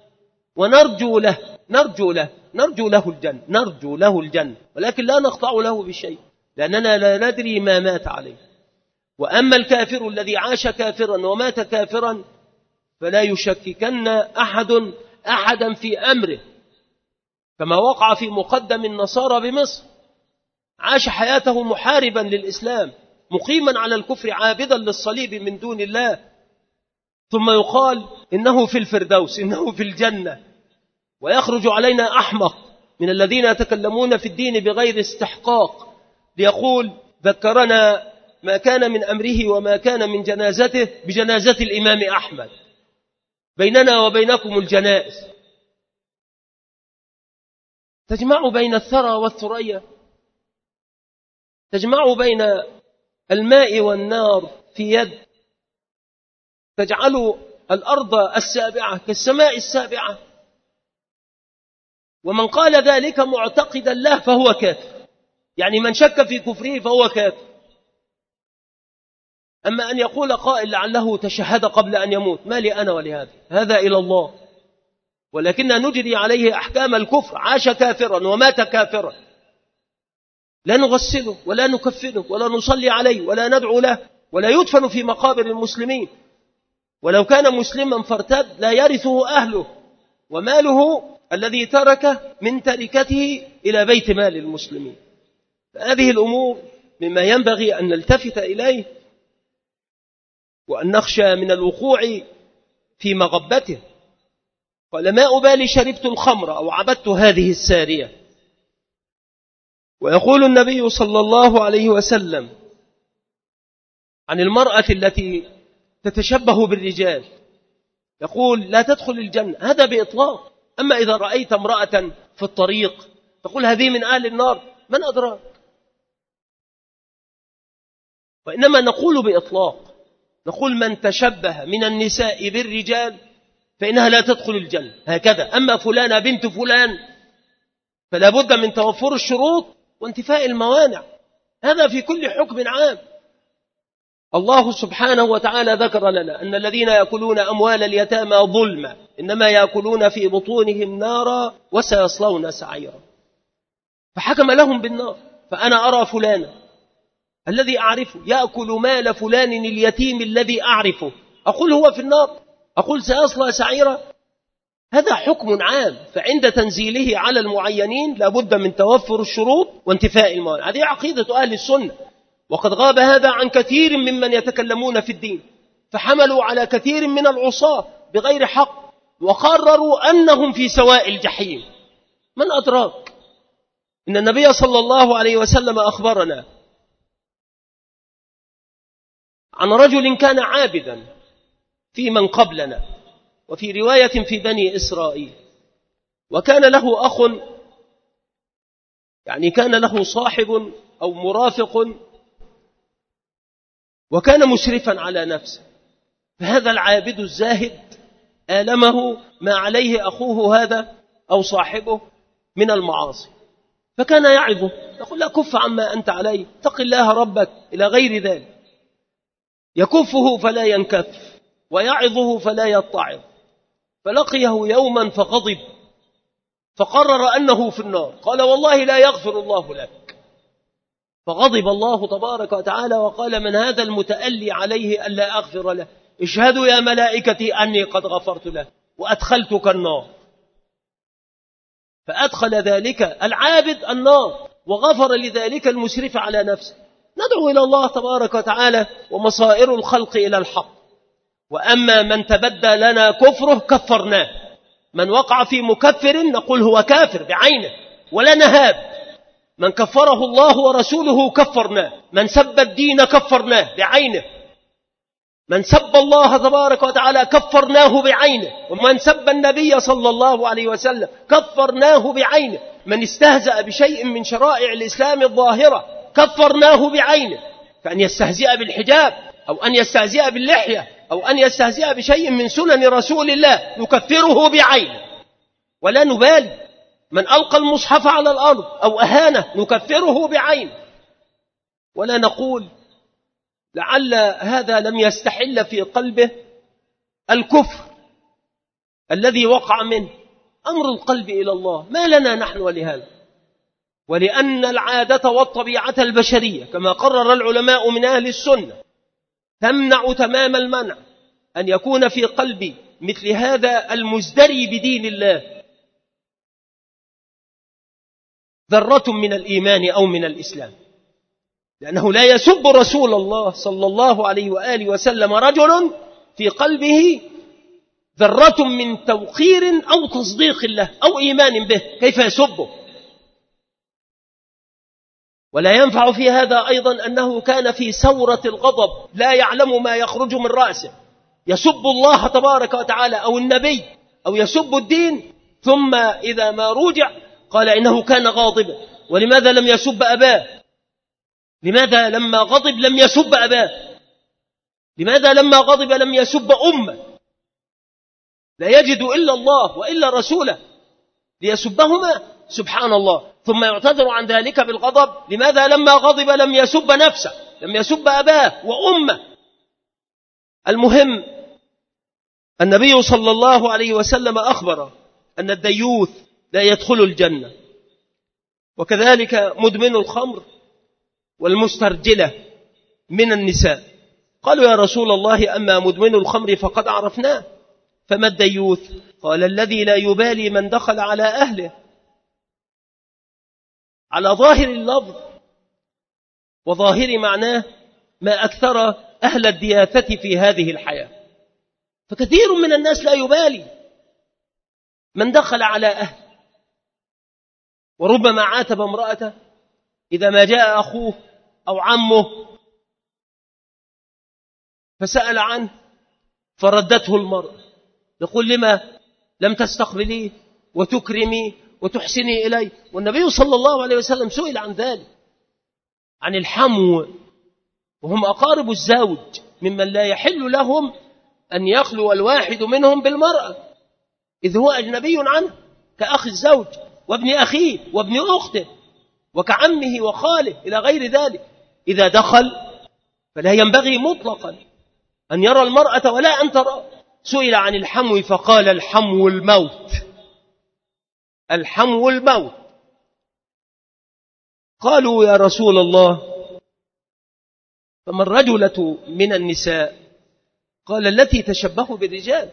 ونرجو له نرجو له نرجو له الجنة نرجو له الجنة ولكن لا نخضع له بشيء لأننا لا ندري ما مات عليه. وأما الكافر الذي عاش كافرا ومات كافرا فلا يشككن أحد أحدا في أمره، كما وقع في مقدم النصارى بمصر، عاش حياته محاربا للإسلام مقيما على الكفر عابدا للصليب من دون الله، ثم يقال إنه في الفردوس إنه في الجنة، ويخرج علينا أحمق من الذين يتكلمون في الدين بغير استحقاق ليقول ذكرنا ما كان من أمره وما كان من جنازته بجنازة الإمام أحمد، بيننا وبينكم الجنائز، تجمع بين الثرى والثريا، تجمع بين الماء والنار في يد، تجعل الأرض السابعة كالسماء السابعة. ومن قال ذلك معتقدا له فهو كافر، يعني من شك في كفره فهو كافر. أما أن يقول قائل لعله تشهد قبل أن يموت، ما لي أنا ولهذا، هذا إلى الله، ولكن نجري عليه أحكام الكفر، عاش كافرا ومات كافرا، لا نغسله ولا نكفنه ولا نصلي عليه ولا ندعو له ولا يدفن في مقابر المسلمين، ولو كان مسلما فارتد لا يرثه أهله وماله الذي تركه من تركته إلى بيت مال المسلمين. فهذه الأمور مما ينبغي أن نلتفت إليه وأن نخشى من الوقوع في مغبته. قال ما أبالي شربت الخمر أو عبدت هذه السارية. ويقول النبي صلى الله عليه وسلم عن المرأة التي تتشبه بالرجال، يقول لا تدخل الجنة، هذا بإطلاق. أما إذا رأيت امرأة في الطريق تقول هذه من أهل النار، من أدراك؟ وإنما نقول بإطلاق، نقول من تشبه من النساء بالرجال فإنها لا تدخل الجنة هكذا. أما فلانة بنت فلان فلا بد من توفر الشروط وانتفاء الموانع، هذا في كل حكم عام. الله سبحانه وتعالى ذكر لنا أن الذين يأكلون أموال اليتامى ظلما إنما يأكلون في بطونهم نارا وسيصلون سعيرا، فحكم لهم بالنار. فأنا أرى فلانا الذي أعرفه يأكل مال فلان اليتيم الذي أعرفه، أقول هو في النار، أقول سيصلى سعيرا. هذا حكم عام، فعند تنزيله على المعينين لابد من توفر الشروط وانتفاء الموانع. هذه عقيدة أهل السنة، وقد غاب هذا عن كثير ممن يتكلمون في الدين، فحملوا على كثير من العصاة بغير حق وقرروا أنهم في سواء الجحيم. من أدراك إن النبي صلى الله عليه وسلم أخبرنا عن رجل كان عابدا في من قبلنا، وفي رواية في بني إسرائيل، وكان له أخ، يعني كان له صاحب أو مرافق، وكان مسرفا على نفسه. فهذا العابد الزاهد آلمه ما عليه أخوه هذا أو صاحبه من المعاصي، فكان يعظه يقول لا كف عما أنت عليه، اتق الله ربك إلى غير ذلك. يكفه فلا ينكف ويعظه فلا يتعظ. فلقيه يوما فغضب فقرر أنه في النار، قال والله لا يغفر الله لك. فغضب الله تبارك وتعالى وقال من هذا المتألي عليه ألا أغفر له؟ اشهدوا يا ملائكتي أني قد غفرت له وأدخلتك النار. فأدخل ذلك العابد النار وغفر لذلك المسرف على نفسه. ندعو إلى الله تبارك وتعالى ومصائر الخلق إلى الحق. وأما من تبدى لنا كفره كفرناه، من وقع في مكفر نقول هو كافر بعينه ولا نهاب. من كفره الله ورسوله كفرناه، من سب الدين كفرناه بعينه، من سب الله تبارك وتعالى كفرناه بعينه، ومن سب النبي صلى الله عليه وسلم كفرناه بعينه، من استهزأ بشيء من شرائع الإسلام الظاهرة كفرناه بعينه، كأن يستهزئ بالحجاب أو أن يستهزئ باللحية أو أن يستهزئ بشيء من سنن رسول الله نكفره بعينه ولا نبالي. من ألقى المصحف على الأرض أو أهانه نكفره بعينه ولا نقول لعل هذا لم يستحل في قلبه الكفر الذي وقع منه. أمر القلب إلى الله، ما لنا نحن ولهذا. ولأن العادة والطبيعة البشرية كما قرر العلماء من أهل السنة تمنع تمام المنع أن يكون في قلب مثل هذا المزدري بدين الله ذرة من الإيمان أو من الإسلام، لأنه لا يسب رسول الله صلى الله عليه وآله وسلم رجل في قلبه ذرة من توقير أو تصديق له أو إيمان به، كيف يسبه؟ ولا ينفع في هذا أيضا أنه كان في سورة الغضب لا يعلم ما يخرج من رأسه، يسب الله تبارك وتعالى أو النبي أو يسب الدين، ثم إذا ما رجع قال إنه كان غاضبا. ولماذا لم يسب أباه؟ لماذا لما غضب لم يسب أباه؟ لماذا لما غضب لم يسب أمه؟ لا يجد إلا الله وإلا رسوله ليسبهما، سبحان الله. ثم يعتذر عن ذلك بالغضب. لماذا لما غضب لم يسب نفسه، لم يسب أباه وأمه؟ المهم النبي صلى الله عليه وسلم أخبر أن الديوث لا يدخل الجنة، وكذلك مدمن الخمر والمسترجلة من النساء. قالوا يا رسول الله أما مدمن الخمر فقد عرفناه، فما الديوث؟ قال الذي لا يبالي من دخل على أهله. على ظاهر اللفظ وظاهر معناه ما أكثر أهل الدياثة في هذه الحياة، فكثير من الناس لا يبالي من دخل على أهل، وربما عاتب امرأته إذا ما جاء أخوه أو عمه فسأل عنه فردته المرأة، يقول لما لم تستقبليه وتكرمي وتحسني إليه؟ والنبي صلى الله عليه وسلم سئل عن ذلك، عن الحمو، وهم أقارب الزوج ممن لا يحل لهم أن يخلو الواحد منهم بالمرأة إذ هو أجنبي عنه، كأخ الزوج وابن أخيه وابن أخته وكعمه وخاله إلى غير ذلك. إذا دخل فلا ينبغي مطلقا أن يرى المرأة ولا أن ترى. سئل عن الحمو فقال الحمو الموت، الحمو الموت. قالوا يا رسول الله فما الرجلة من النساء؟ قال التي تشبه بالرجال.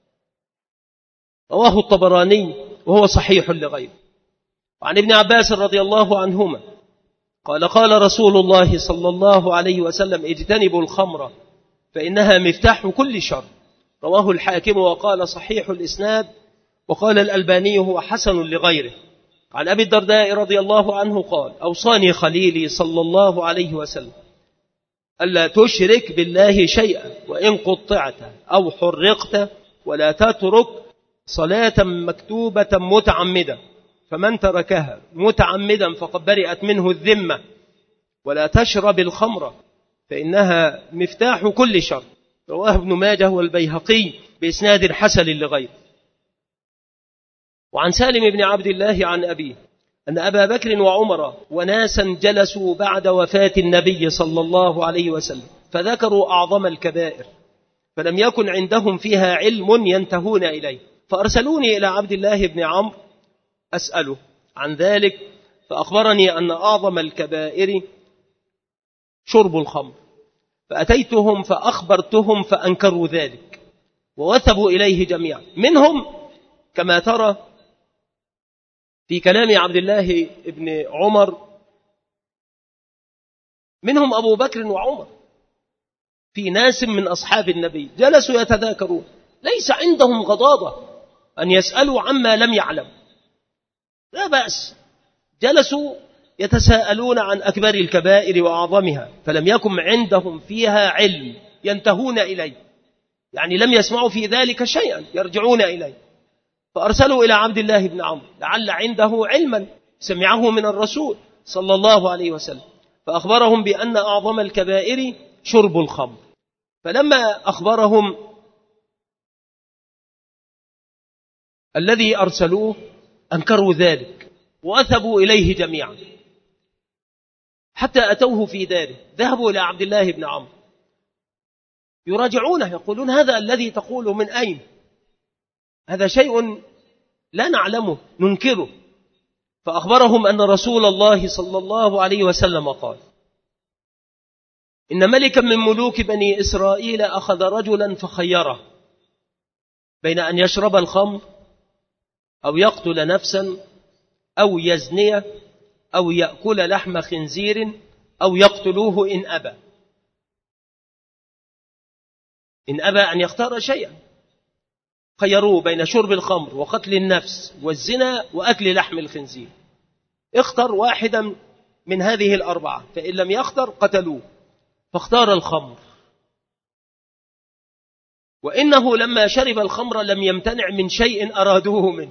رواه الطبراني وهو صحيح لغيره. وعن ابن عباس رضي الله عنهما قال قال رسول الله صلى الله عليه وسلم اجتنبوا الخمر فإنها مفتاح كل شر. رواه الحاكم وقال صحيح الإسناد، وقال الألباني هو حسن لغيره. عن أبي الدرداء رضي الله عنه قال أوصاني خليلي صلى الله عليه وسلم ألا تشرك بالله شيئا وإن قطعت أو حرقت، ولا تترك صلاة مكتوبة متعمدا، فمن تركها متعمدا فقد برئت منه الذمة، ولا تشرب الخمر فإنها مفتاح كل شر. رواه ابن ماجه والبيهقي بإسناد حسن لغيره. وعن سالم بن عبد الله عن أبيه أن أبا بكر وعمر وناسا جلسوا بعد وفاة النبي صلى الله عليه وسلم فذكروا أعظم الكبائر، فلم يكن عندهم فيها علم ينتهون إليه، فأرسلوني إلى عبد الله بن عمرو أسأله عن ذلك، فأخبرني أن أعظم الكبائر شرب الخمر، فأتيتهم فأخبرتهم فأنكروا ذلك ووثبوا إليه جميعا. منهم كما ترى في كلام عبد الله بن عمر، منهم أبو بكر وعمر، في ناس من أصحاب النبي جلسوا يتذاكرون، ليس عندهم غضاضة أن يسألوا عما لم يعلم، لا بأس، جلسوا يتساءلون عن أكبر الكبائر وأعظمها، فلم يكن عندهم فيها علم ينتهون إليه، يعني لم يسمعوا في ذلك شيئا يرجعون إليه. فأرسلوا إلى عبد الله بن عمرو لعل عنده علما سمعه من الرسول صلى الله عليه وسلم، فأخبرهم بأن أعظم الكبائر شرب الخمر. فلما أخبرهم الذي أرسلوه أنكروا ذلك وأثبوا إليه جميعا، حتى أتوه في داره. ذهبوا إلى عبد الله بن عمرو يراجعونه، يقولون هذا الذي تقول من أين؟ هذا شيء لا نعلمه ننكره. فأخبرهم أن رسول الله صلى الله عليه وسلم قال إن ملكا من ملوك بني إسرائيل أخذ رجلا فخيره بين أن يشرب الخمر أو يقتل نفسا أو يزني أو يأكل لحم خنزير أو يقتلوه إن أبى. إن أبى أن يختار شيئا، خيروه بين شرب الخمر وقتل النفس والزنا وأكل لحم الخنزير، اختر واحدا من هذه الأربعة، فإن لم يختر قتلوه، فاختار الخمر. وإنه لما شرب الخمر لم يمتنع من شيء أرادوه منه،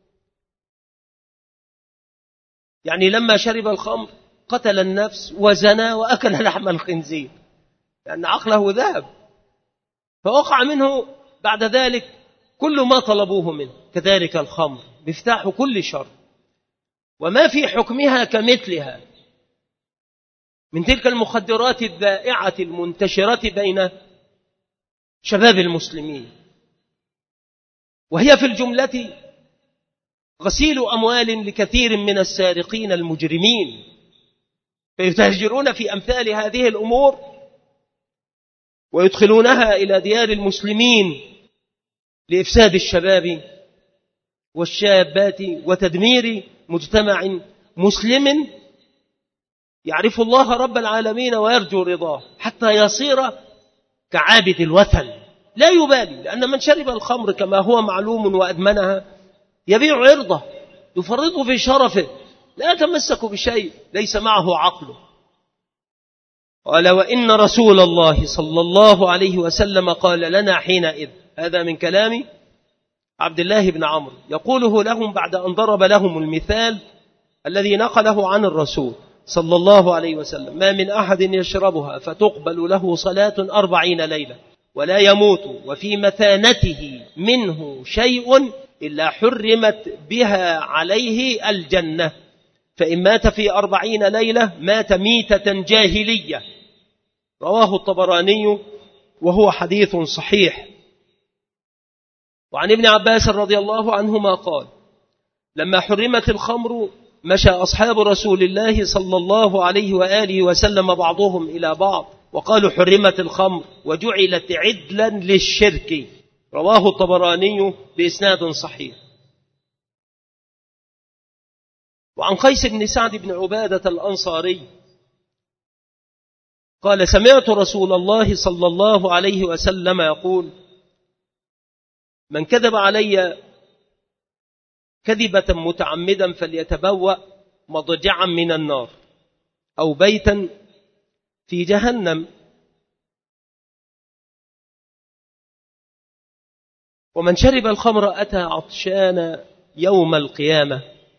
يعني لما شرب الخمر قتل النفس وزنى وأكل لحم الخنزير، لأن عقله ذهب، فوقع منه بعد ذلك كل ما طلبوه منه. كذلك الخمر مفتاح كل شر، وما في حكمها كمثلها من تلك المخدرات الذائعة المنتشرة بين شباب المسلمين، وهي في الجملة غسيل أموال لكثير من السارقين المجرمين، فيتهجرون في أمثال هذه الأمور ويدخلونها إلى ديار المسلمين لإفساد الشباب والشابات وتدمير مجتمع مسلم يعرف الله رب العالمين ويرجو رضاه، حتى يصير كعابد الوثن لا يبالي، لأن من شرب الخمر كما هو معلوم وأدمنها يبيع عرضه، يفرطه في شرفه، لا يتمسك بشيء ليس معه عقله. قال وإن رسول الله صلى الله عليه وسلم قال لنا حينئذ، هذا من كلام عبد الله بن عمرو يقوله لهم بعد أن ضرب لهم المثال الذي نقله عن الرسول صلى الله عليه وسلم: ما من أحد يشربها فتقبل له صلاة أربعين ليلة ولا يموت وفي مثانته منه شيء إلا حرمت بها عليه الجنة، فإن مات في أربعين ليلة مات ميتة جاهلية. رواه الطبراني وهو حديث صحيح. وعن ابن عباس رضي الله عنهما قال: لما حرمت الخمر مشى أصحاب رسول الله صلى الله عليه وآله وسلم بعضهم إلى بعض وقالوا حرمت الخمر وجعلت عدلا للشرك. رواه الطبراني بإسناد صحيح. وعن قيس بن سعد بن عبادة الأنصاري قال سمعت رسول الله صلى الله عليه وسلم يقول من كذب علي كذبة متعمدا فليتبوأ مضجعا من النار أو بيتا في جهنم. ومن شرب الخمر أتى عطشان يوم القيامة.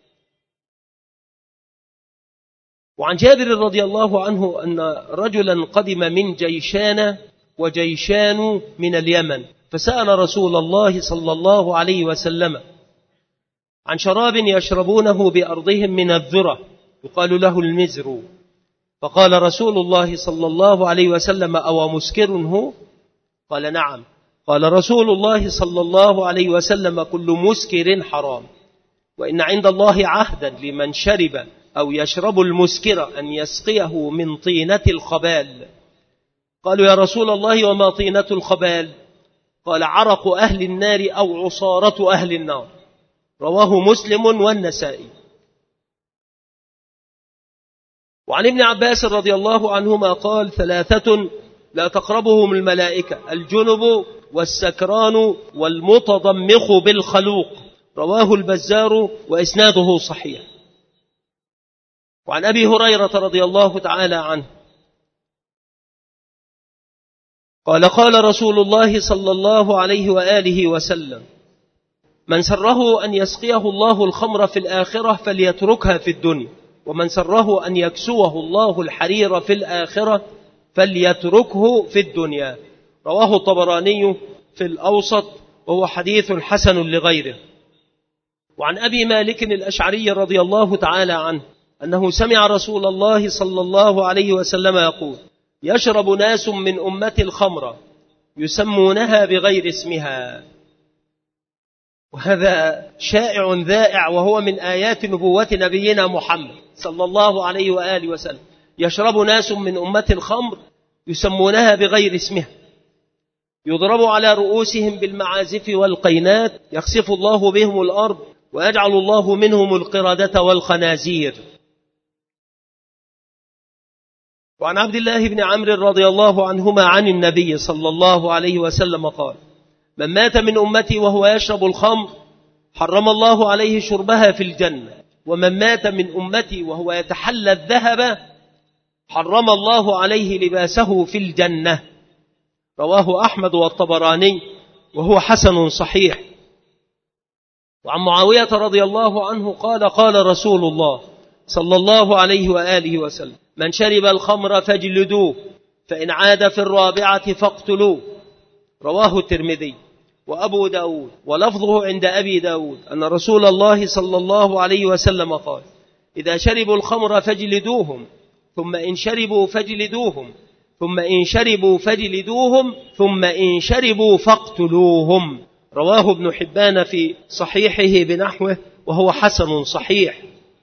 وعن جابر رضي الله عنه أن رجلا قدم من جيشان وجيشان من اليمن فسأل رسول الله صلى الله عليه وسلم عن شراب يشربونه بأرضهم من الذرة يقال له المزر، فقال رسول الله صلى الله عليه وسلم أو مسكر هو؟ قال نعم. قال رسول الله صلى الله عليه وسلم كل مسكر حرام، وإن عند الله عهدا لمن شرب أو يشرب المسكر أن يسقيه من طينة الخبال. قالوا يا رسول الله وما طينة الخبال؟ قال عرق أهل النار أو عصارة أهل النار. رواه مسلم والنسائي. وعن ابن عباس رضي الله عنهما قال ثلاثة لا تقربهم الملائكة الجنب والسكران والمتضمخ بالخلوق. رواه البزار وإسناده صحيح. وعن أبي هريرة رضي الله تعالى عنه قال قال رسول الله صلى الله عليه وآله وسلم من سره أن يسقيه الله الخمر في الآخرة فليتركها في الدنيا، ومن سره أن يكسوه الله الحرير في الآخرة فليتركه في الدنيا. رواه الطبراني في الأوسط وهو حديث حسن لغيره. وعن أبي مالك الأشعري رضي الله تعالى عنه أنه سمع رسول الله صلى الله عليه وسلم يقول يشرب ناس من أمة الخمر يسمونها بغير اسمها. وهذا شائع ذائع وهو من آيات نبوة نبينا محمد صلى الله عليه وآله وسلم. يشرب ناس من أمة الخمر يسمونها بغير اسمها يضرب على رؤوسهم بالمعازف والقينات يخسف الله بهم الأرض ويجعل الله منهم القردة والخنازير. وعن عبد الله بن عمرو رضي الله عنهما عن النبي صلى الله عليه وسلم قال من مات من أمتي وهو يشرب الخمر حرم الله عليه شربها في الجنة، ومن مات من أمتي وهو يتحلى الذهب حرم الله عليه لباسه في الجنة. رواه أحمد والطبراني وهو حسن صحيح. وعن معاوية رضي الله عنه قال قال رسول الله صلى الله عليه وآله وسلم من شرب الخمر فاجلدوه فإن عاد في الرابعة فاقتلوه. رواه الترمذي وأبو داود ولفظه عند أبي داود أن رسول الله صلى الله عليه وسلم قال إذا شربوا الخمر فاجلدوهم ثم إن شربوا فاجلدوهم ثم إن شربوا فاجلدوهم ثم إن شربوا فاقتلوهم. رواه ابن حبان في صحيحه بنحوه وهو حسن صحيح.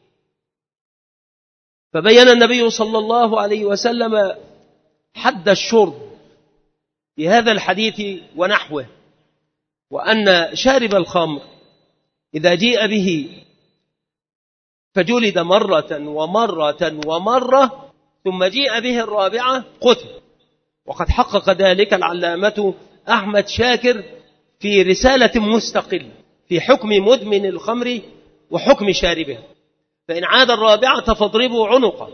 فبين النبي صلى الله عليه وسلم حد الشرب في هذا الحديث ونحوه، وأن شارب الخمر إذا جيء به فجلد مرة ومرة ومرة ثم جيء به الرابعة قتل. وقد حقق ذلك العلامة أحمد شاكر في رسالة مستقل في حكم مدمن الخمر وحكم شاربه، فإن عاد الرابعة فاضربوا عنقه.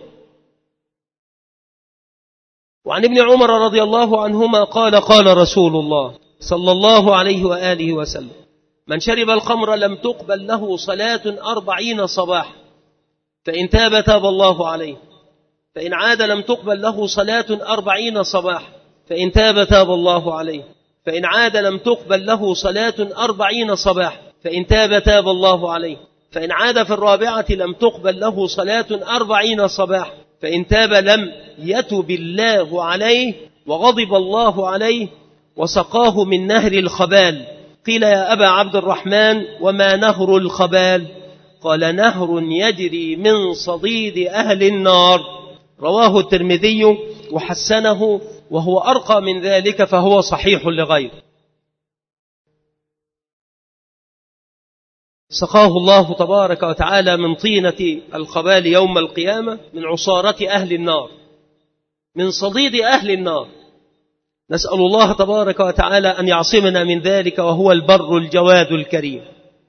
وعن ابن عمر رضي الله عنهما قال قال رسول الله صلى الله عليه وآله وسلم من شرب الخمر لم تقبل له صلاة أربعين صباح فإن تاب تاب الله عليه، فإن عاد لم تقبل له صلاة أربعين صباح فإن تاب تاب الله عليه، فإن عاد لم تقبل له صلاة أربعين صباح فإن تاب تاب الله عليه، فإن عاد في الرابعة لم تقبل له صلاة أربعين صباح فإن تاب لم يتب الله عليه وغضب الله عليه وسقاه من نهر الخبال. قيل يا أبا عبد الرحمن وما نهر الخبال؟ قال نهر يجري من صديد أهل النار. رواه الترمذي وحسنه، وهو أرقى من ذلك فهو صحيح لغيره. سقاه الله تبارك وتعالى من طينة الخبال يوم القيامة، من عصارة أهل النار، من صديد أهل النار. نسأل الله تبارك وتعالى أن يعصمنا من ذلك، وهو البر الجواد الكريم.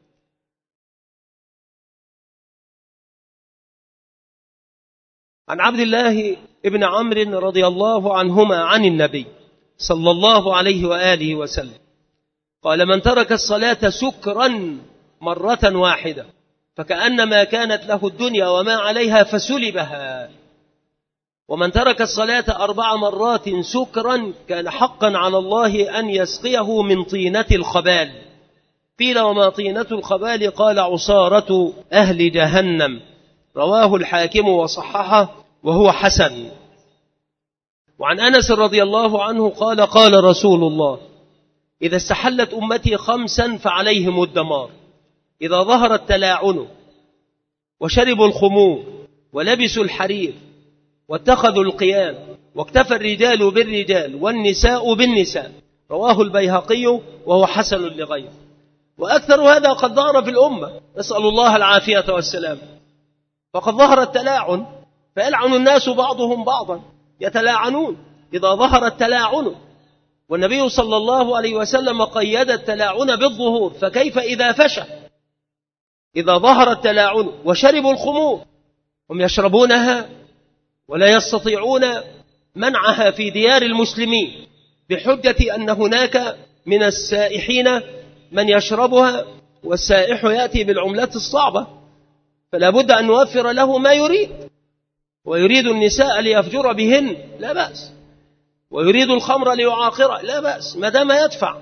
عن عبد الله ابن عمرو رضي الله عنهما عن النبي صلى الله عليه وآله وسلم قال: من ترك الصلاة سكرا مرة واحدة فكأنما كانت له الدنيا وما عليها فسلبها، ومن ترك الصلاة أربع مرات سكرا كان حقا على الله أن يسقيه من طينة الخبال. قيل: وما طينة الخبال؟ قال: عصارة أهل جهنم. رواه الحاكم وصححه وهو حسن. وعن أنس رضي الله عنه قال: قال رسول الله: إذا استحلت أمتي خمسا فعليهم الدمار: إذا ظهر التلاعن، وشربوا الخمور، ولبسوا الحرير، واتخذوا القيام، واكتفى الرجال بالرجال والنساء بالنساء. رواه البيهقي وهو حسن لغيره. وأكثر هذا قد ظهر في الأمة، نسأل الله العافية والسلام. فقد ظهر التلاعن، فيلعن الناس بعضهم بعضا، يتلاعنون إذا ظهر التلاعن، والنبي صلى الله عليه وسلم قيد التلاعن بالظهور، فكيف إذا فشى؟ إذا ظهر التلاعن وشربوا الخمور، هم يشربونها ولا يستطيعون منعها في ديار المسلمين بحجة أن هناك من السائحين من يشربها، والسائح يأتي بالعملات الصعبة، فلا بد أن نوفر له ما يريد. ويريد النساء ليفجر بهن لا بأس، ويريد الخمر ليعاقر لا بأس ما دام يدفع.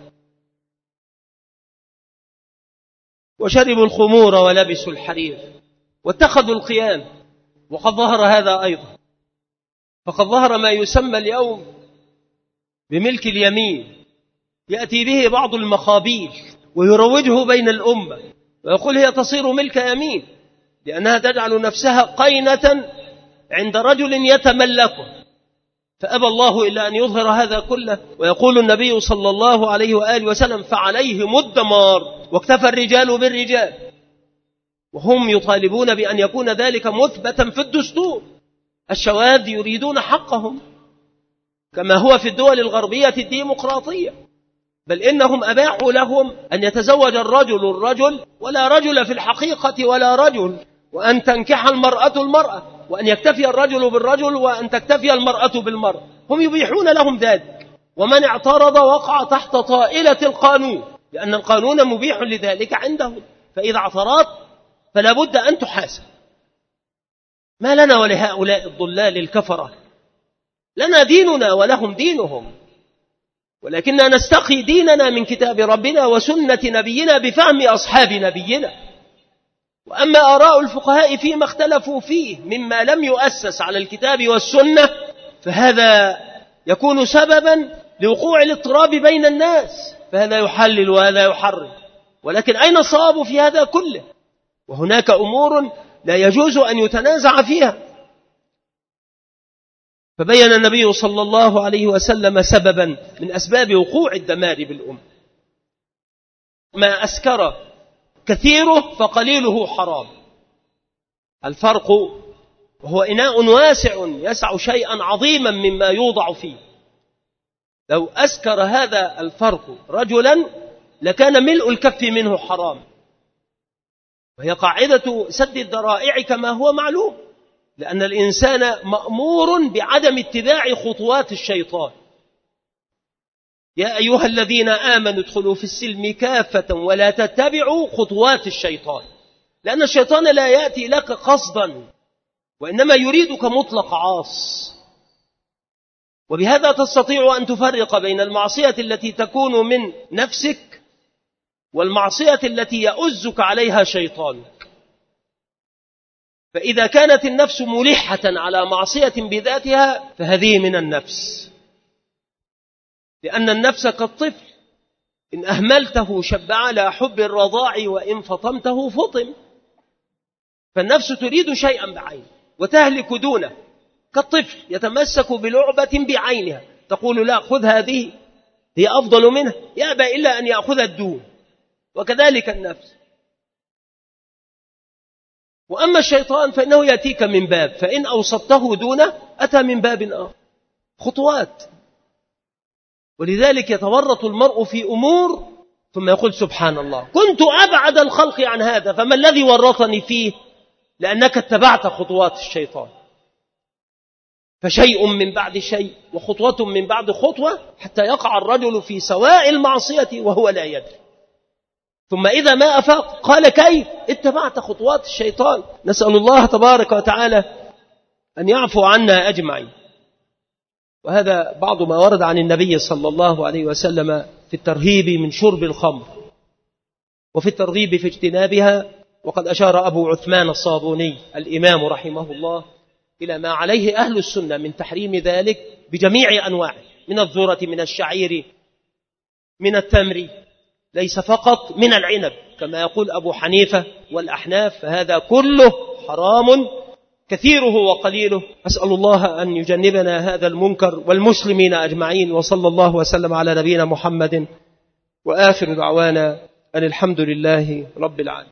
وشربوا الخمور ولبسوا الحرير واتخذوا القيام. وقد ظهر هذا أيضا، فقد ظهر ما يسمى اليوم بملك اليمين، يأتي به بعض المخابيل ويروجه بين الأمة ويقول هي تصير ملك يمين، لأنها تجعل نفسها قينة عند رجل يتملكه. فأبى الله إلا أن يظهر هذا كله. ويقول النبي صلى الله عليه وآله وسلم: فعليهم الدمار، واكتفى الرجال بالرجال. وهم يطالبون بأن يكون ذلك مثبتا في الدستور. الشواذ يريدون حقهم كما هو في الدول الغربية الديمقراطية، بل إنهم أباحوا لهم أن يتزوج الرجل الرجل ولا رجل في الحقيقة ولا رجل، وأن تنكح المرأة المرأة، وأن يكتفي الرجل بالرجل وأن تكتفي المرأة بالمرأة. هم يبيحون لهم ذلك، ومن اعترض وقع تحت طائلة القانون، لأن القانون مبيح لذلك عندهم. فإذا اعترضت فلا بد أن تحاسب. ما لنا ولهؤلاء الضلال الكفرة؟ لنا ديننا ولهم دينهم، ولكننا نستقي ديننا من كتاب ربنا وسنة نبينا بفهم أصحاب نبينا. وأما آراء الفقهاء فيما اختلفوا فيه مما لم يؤسس على الكتاب والسنة، فهذا يكون سببا لوقوع الاضطراب بين الناس، فهذا يحلل وهذا يحرم. ولكن أين الصواب في هذا كله؟ وهناك أمور لا يجوز أن يتنازع فيها. فبين النبي صلى الله عليه وسلم سببا من أسباب وقوع الدمار بالأمة: ما أسكر كثيره فقليله حرام. الفرق وهو إناء واسع يسع شيئا عظيما مما يوضع فيه. لو أسكر هذا الفرق رجلا لكان ملء الكف منه حرام، وهي قاعدة سد الذرائع كما هو معلوم، لأن الإنسان مأمور بعدم اتباع خطوات الشيطان. يا أيها الذين آمنوا ادخلوا في السلم كافة ولا تتبعوا خطوات الشيطان، لأن الشيطان لا يأتي لك قصدا، وإنما يريدك مطلق عاص. وبهذا تستطيع أن تفرق بين المعصية التي تكون من نفسك والمعصية التي يؤزك عليها شيطانك. فإذا كانت النفس ملحة على معصية بذاتها فهذه من النفس، لأن النفس كالطفل إن أهملته شب على حب الرضاع وإن فطمته فطم. فالنفس تريد شيئا بعينه وتهلك دونه، كالطفل يتمسك بلعبة بعينها تقول لا خذ هذه هي أفضل منها، يأبى إلا أن يأخذ الدون. وكذلك النفس. وأما الشيطان فإنه يأتيك من باب، فإن أوسطته دونه أتى من باب آخر، خطوات. ولذلك يتورط المرء في أمور ثم يقول سبحان الله كنت أبعد الخلق عن هذا، فما الذي ورطني فيه؟ لأنك اتبعت خطوات الشيطان. فشيء من بعد شيء وخطوة من بعد خطوة حتى يقع الرجل في سواء المعصية وهو لا يدري. ثم إذا ما أفاق قال كيف اتبعت خطوات الشيطان. نسأل الله تبارك وتعالى أن يعفو عنا أجمعين. وهذا بعض ما ورد عن النبي صلى الله عليه وسلم في الترهيب من شرب الخمر وفي الترغيب في اجتنابها. وقد أشار أبو عثمان الصابوني الإمام رحمه الله إلى ما عليه أهل السنة من تحريم ذلك بجميع أنواعه، من الذرة، من الشعير، من التمر، ليس فقط من العنب كما يقول أبو حنيفة والأحناف، فهذا كله حرام كثيره وقليله. أسأل الله أن يجنبنا هذا المنكر والمسلمين أجمعين. وصلى الله وسلم على نبينا محمد، وآخر دعوانا أن الحمد لله رب العالمين.